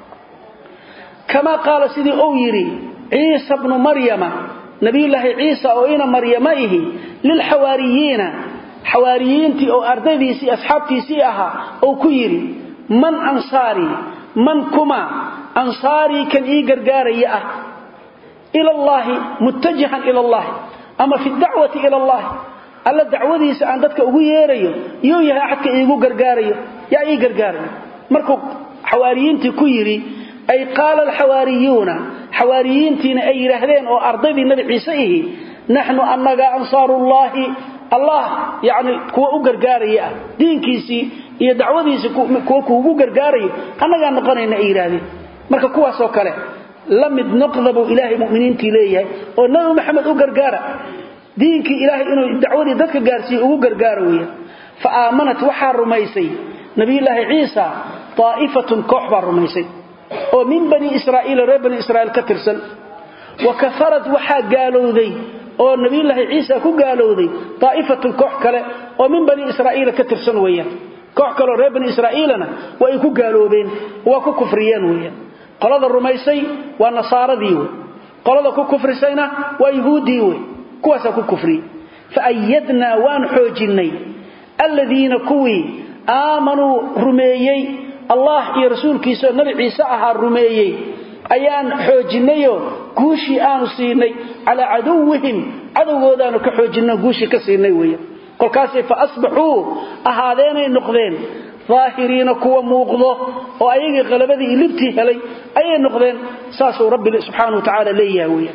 kama qaala sidii oo yiri ciisa ibn maryama نبي الله عيسى او ina maryamaihi lil hawariyina hawariyinti oo ardaydiisi asxaabtiisi aha oo ku yiri man ansari man kuma ansari kan ii gargaaraya ah ila allah muttajihan ila allah ama fi da'wati ila allah alla da'wadiisa aan dadka ugu yeerayo iyo yahay axadka iigu gargaarayo yaa ii gargaarayo markuu hawariyinti ku yiri ay qaala al hawariyuna حواريينتين أي رهدين أو أرضي النبي عيسى نحن أنك أنصار الله الله يعني كوا أقرقاري دين كيسي هي دعوذيسي كوا كوا أقرقاري أنك نقرين أي رهدين مركا كوا سوكالي لم نقضبوا إلهي مؤمنين تليه ونبي محمد أقرقاري دينك إلهي إنه دعوذي ذاتك قارسي أقرقاري فآمنت وحار رميسي نبي الله عيسى طائفة كحبر رميسي ومن بني إسرائيل رب بني إسرائيل كترسل وكفرت وحا قالوا ذي ونبي الله عيسى كو قالوا ذي طائفة كحكلة ومن بني إسرائيل كترسل ويا كحكلة رب بني إسرائيلنا ويكو قالوا ذين وكو كفريان ويا قلد الرميسي والنصارى ذيوي قلد كو كفرسينا ويهوديوي كواسا كو كفري فأيدنا وانحوجني الذين كوي aamanu rumeeyay allah iyo rasuulkiisa nabi ciise aha rumeeyay ayaan xoojinayo guushi aanu siinay ala aduwwihim adawoodaanu ka xoojino guushi ka siinay weeyo kolkaas fa asbahu ahaadeenay noqdeen ظاهرين كوا موقضه oo ayaga qalabadii ilibtii helay ayay noqdeen saasoo rabbi subhanahu wa ta'ala leeyahay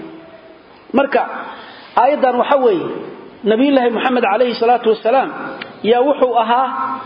marka aayadan waxa weeye nabiyullaahi maxamed alayhi salatu wasalaam yaa wuxuu ahaa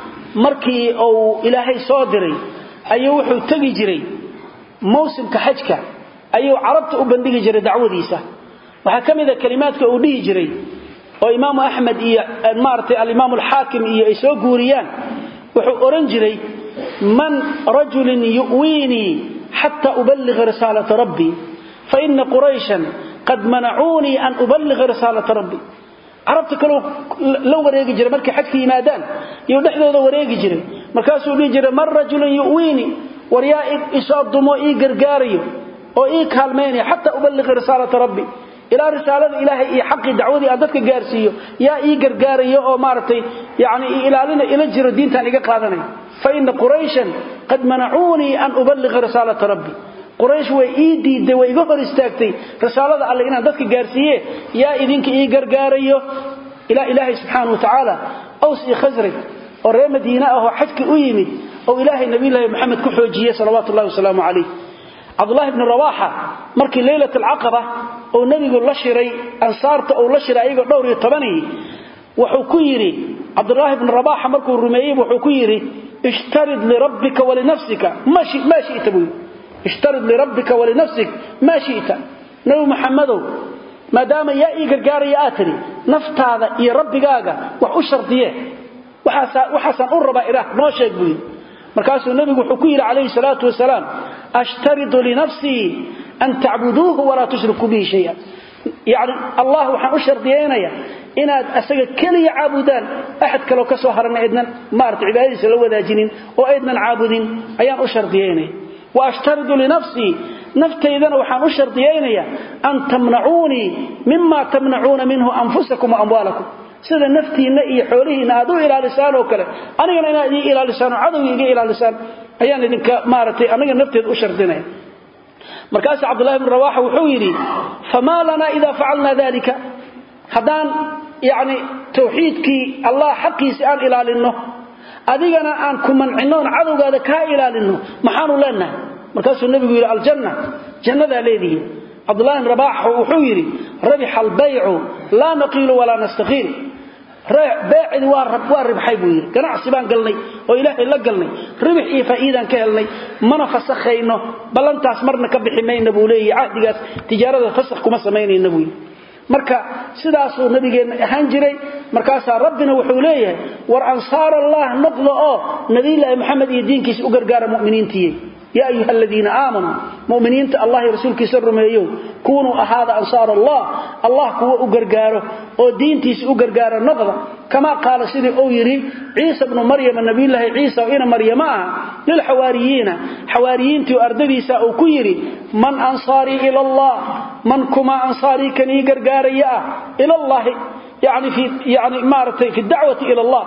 markii uu ilaahay soo diray ayuu wuxuu tagi jiray mawsimka xajka ayuu carabta u bandhigi jiray dacwadiisa waxa kamida kalimaadka uu dhihi jiray oo imaam ahmed iyo maartay al-imaam al-hakim iyo ay soo guuriyaan wuxuu oran jiray man rajulun yu'wini hatta uballigh risalata rabbi fa inna quraishan qad mana'uni an uballigh risalata rabbi arabta kale la wareegi jiray markii xadka yimaadaan iyo dhaxdooda wareegi jiray markaas uu dhigi jiray man rajulun yu'wini wariya isadumo ii gargaariyo oo ii kaalmeeyay hatta uballigh risalata rabbi ila risalada ilaahay iyo xaqi dacwadii aan dadka gaarsiiyo yaa ii gargaariyo oo maartay yaani ilaalina ila jiro diintan iga qaadanay fa in quraishan qad mana'uni an uballigh risalata rabbi quraish way ii diiday way iga hor istaagtay risalada alle inaan dadka gaarsiiyo yaa idinka ii gargaariyo ila ilaahay subhanahu wa ta'ala aws iyo khazraj oo reer madiina ah oo xajka u yimid oo ilaahay nabiyullaahi maxamed ku xoojiyay salawaatu ullaahi wa salaamu alayhi Abdullah ibn Rawaha markii Laylatul Aqaba oo nabigu la shiray ansaarta oo la shiray ayaga dhowr iyo toban wuxuu ku yiri Abdullah ibn Rawaha markuu rumeeyay wuxuu ku yiri ishtarid li rabbika wa li nafsika mashi mashi tabu ishtarid li rabbika wa li nafsik mashita nabi Muhammadow maadaama yaa ii gargaariyo aatiri naftaada iyo rabbigaaga wax u shardiye waxa waxa u raba ilaah noo sheeg buu markaasuu nabigu wuxuu ku yiri alayhi salatu wasalaam ashtaridu li nafsi an ta'buduhu wa la tushriku bihi shay'an yani allah waxa u shardiyeynaya inaad asaga kaliya caabudaan ahad kale ka soo haran eednan maarta cibaadadiisa la wadaajinin oo eednan caabudin ayaan u shardiyeynay wa ashtaridu li nafsi naftaydana waxaan u shardiyeynaya an tamna'uni mimma tamna'una minhu anfusakum wa amwalakum sida naftiina iyo xoolihiina aad u ilaalisaan oo kale anigana inaad ii ilaalisaan oo cadawgiiga ilaalisaan ayaan idinka maaratay aniga nafteed u shardinay markaas Abdullah ibn Rawaha wuxuu yiri fama lana idha fa'alna dhalika hadan yaani tawxiidki Allah xaqiisa aan ilaalino adigana aan ku mancino cadawgaada ka ilaalino maxaanu leenahay markaas nabigu yiri al janna jannada leedii Abdullah ibn Rawaha wuxuu yiri rabiha al bay'u la naqilu wala nastakhil باعد وارب وارب حيبوير ganacsi baan galnay oo ilaahay la galnay ribix iyo faa'iidan ka helnay mana fasakhayno balantaas marna ka biximayna buu leeyahay ahdigaas tijaarada fasakh kuma sameeynayna buu marka sidaas uu nabigeena ahaan jiray markaas rabbina wuxuu leeyahay war ansaar allah noqdo oo nabiyullaahi maxamed iyo diinkiisa u gargaara muuminiintii يا أيها الذين آمنوا مؤمنين الله رسولك سرميو كونوا أهذا أنصار الله الله كو أقرقاره ودين تيس أقرقاره نقضة كما قال سيدي أويري عيسى بن مريم النبي الله عيسى وإن مريم للحواريين حواريين تي أردبي سأكيري من أنصاري إلى الله من كما أنصاري كني قرقاري إلى الله يعني في يعني مارتي في الدعوة إلى الله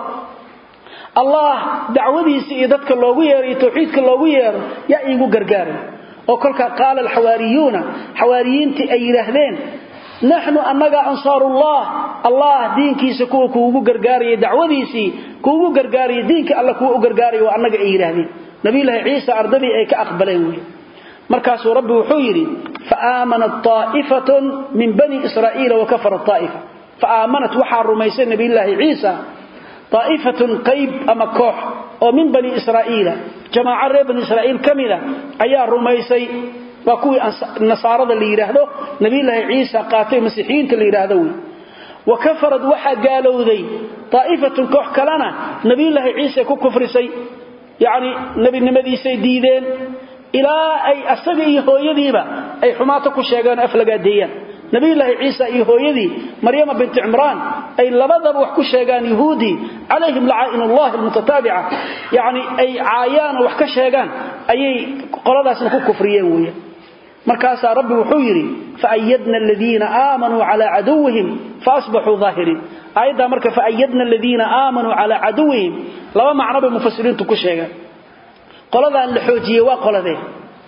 الله دعوتيسي iyo dadka loogu yeeray tawxiidka loogu yeero yaa iigu gargaaray oo kolka qaal al hawariyuna hawariyiinti ay yiraahdeen nahnu annaga ansaarullah allah diinkiisa kuwa kuugu gargaaray dacwadiisi kuugu gargaaray diinka allah kuugu gargaaray oo annaga ay yiraahdeen nabiyullaahi ciisa ardabi ay ka aqbaleen markaas rabbi wuxuu yiri fa aamanat ta'ifatun min bani israa'iila wa kafara ta'ifa fa aamanat waxa rumaysay nabiyullaahi ciisa طائفة قيب أما كوح ومن بني إسرائيل جماعة بني إسرائيل كاملة أيها رميسي وكوي النصارى اللي يرهدوا نبي الله عيسى قاتل مسيحيين اللي يرهدوا وكفرت وحا قالوا ذي طائفة كوح كلنا نبي الله عيسى كو كفر سي يعني نبي النمذي سيديدين إلى أي أستغي هو يذيبا أي حماتك الشيغان أفلقا ديان نبي الله عيسى يهودي مريم بنت عمران أي لبضب وحكو الشيغان يهودي عليهم لعائن الله المتتابعة يعني أي عايان وحكو الشيغان أي قرادة سنكو كفريين مركاسا ربي وحويري فأيدنا الذين آمنوا على عدوهم فأصبحوا ظاهرين ayda marka fa ayyadna alladheena aamanu ala aduwwihim laba macno bay mufassiriintu ku sheegaan qoladan la xoojiyay waa qoladee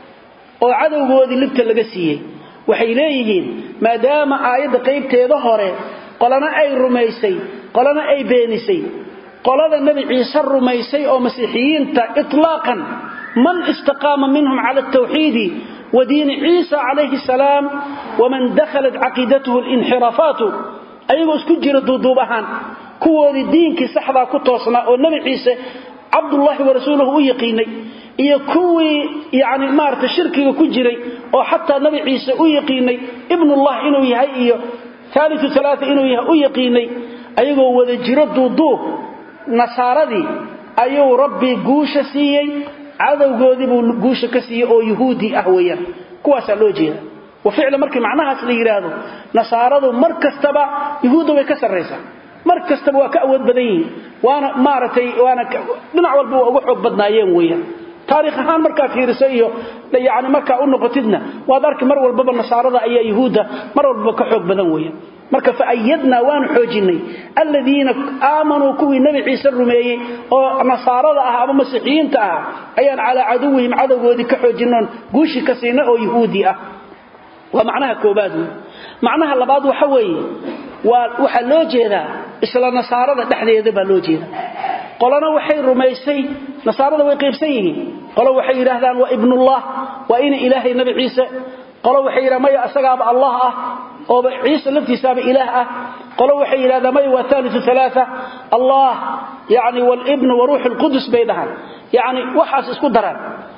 oo cadawgoodii libta laga siiyay waxay leeyihiin maadaama aayada qaybteeda hore qolana ay rumaysay qolana ay beenisay qolada nabi ciise rumaysay oo masiixiyiinta itlaqan man istaqama minhum ala at-tawhid wa diin ciise alayhi salam wa man dakhalat aqidatuhu al-inhirafat ayagoo isku jira duuduubahan kuwoodii diinkii saxda ku toosnaa oo nabi ciise abdullah wa rasuuluhu u yaqiinay iyo kuwii yaani maarta shirkiga ku jiray oo hatta nabi ciise u yaqiinay ibnullah inuu yahay iyo thalithu thalatha inuu yahay u yaqiinay ayagoo wada jira duuduub nasaaradii ayuu rabbi guusha siiyay cadawgoodii buu guusha ka siiyay oo yahuudi ah weeyaan kuwaas loo jeeda wa ficil markii macnahaas la yiraahdo nasaaradu markastaba yahuudu way ka sareysaa markastaba waa ka awood badan yihiin waana maaratay waana dhinac walba ugu xoog badnaayeen weeyaan taariikh ahaan marka fiiriso iyo yaani marka u noqotidna waad arki mar walba nasaarada ayaa yahuuda mar walba ka xoog badan weeyaan marka fa ayyadna waan xoojinay alladheena aamanu kuwi nabi ciise rumeeyay oo nasaarada ah ama masiixiyiinta ah ayaan ala aduwwihim cadawgoodi ka xoojinaan guushi ka siina oo yahuudi ah wa macnaha koobaad macnaha labaad waxa weeye waa waxa loo jeedaa isla nasaarada dhaxdeeda baa loo jeedaa qolana waxay rumaysay nasaarada way qaybsan yihiin qolo waxay yiraahdaan waa ibnullah waa in ilaahay nabi ciise qolo waxay yiraahdaan ma asagaaba allah ah oo ciise laftiisaba ilaah ah qolo waxay yiraahdaan ma waa thalithu thalatha allah yaani wal ibn wa ruuhul qudus baydahan yaani waxaas isku daraan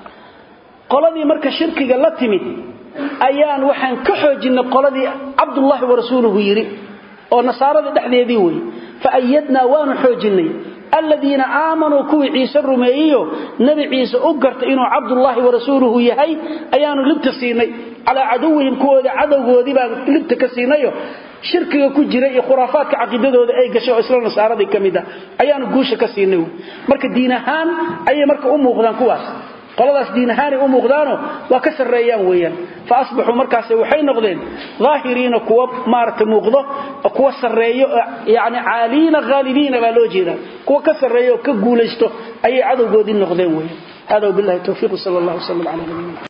qoladii marka shirkiga la timid ayaan waxaan ka xoojinay qoladii abdullah wa rasuuluhu yiri oo nasaarada dhaxdeedii way fa ayyadna waanu xoojinay alladheena aamanu kuwi ciise rumeeyo nabi ciise u gartay inuu abdullah wa rasuuluhu yahay ayaanu libta siinay ala aduwwihim kuwada cadawgoodii baan libta ka siinayo shirkiga ku jira iyo khuraafaadka aqeedadooda ay gasho isla nasaarada kamida ayaanu guusha ka siinay marka diin ahaan ay marka u muuqdaan kuwaas qoladaas diin ahaan u muuqdaano waa ka sareeyaan weeyaan fa asbaxu markaas waxay noqdeen zaahiriina kuwa maarta muuqdo kuwa sareeyo yaani caaliina ghaalibiina baa loo jeedaa kuwa ka sareeyo ka guuleysto ay cadawgoodii noqdeen weeyaan hada billahi tawfiiq sallallahu alayhi wa sallam ala nabiyina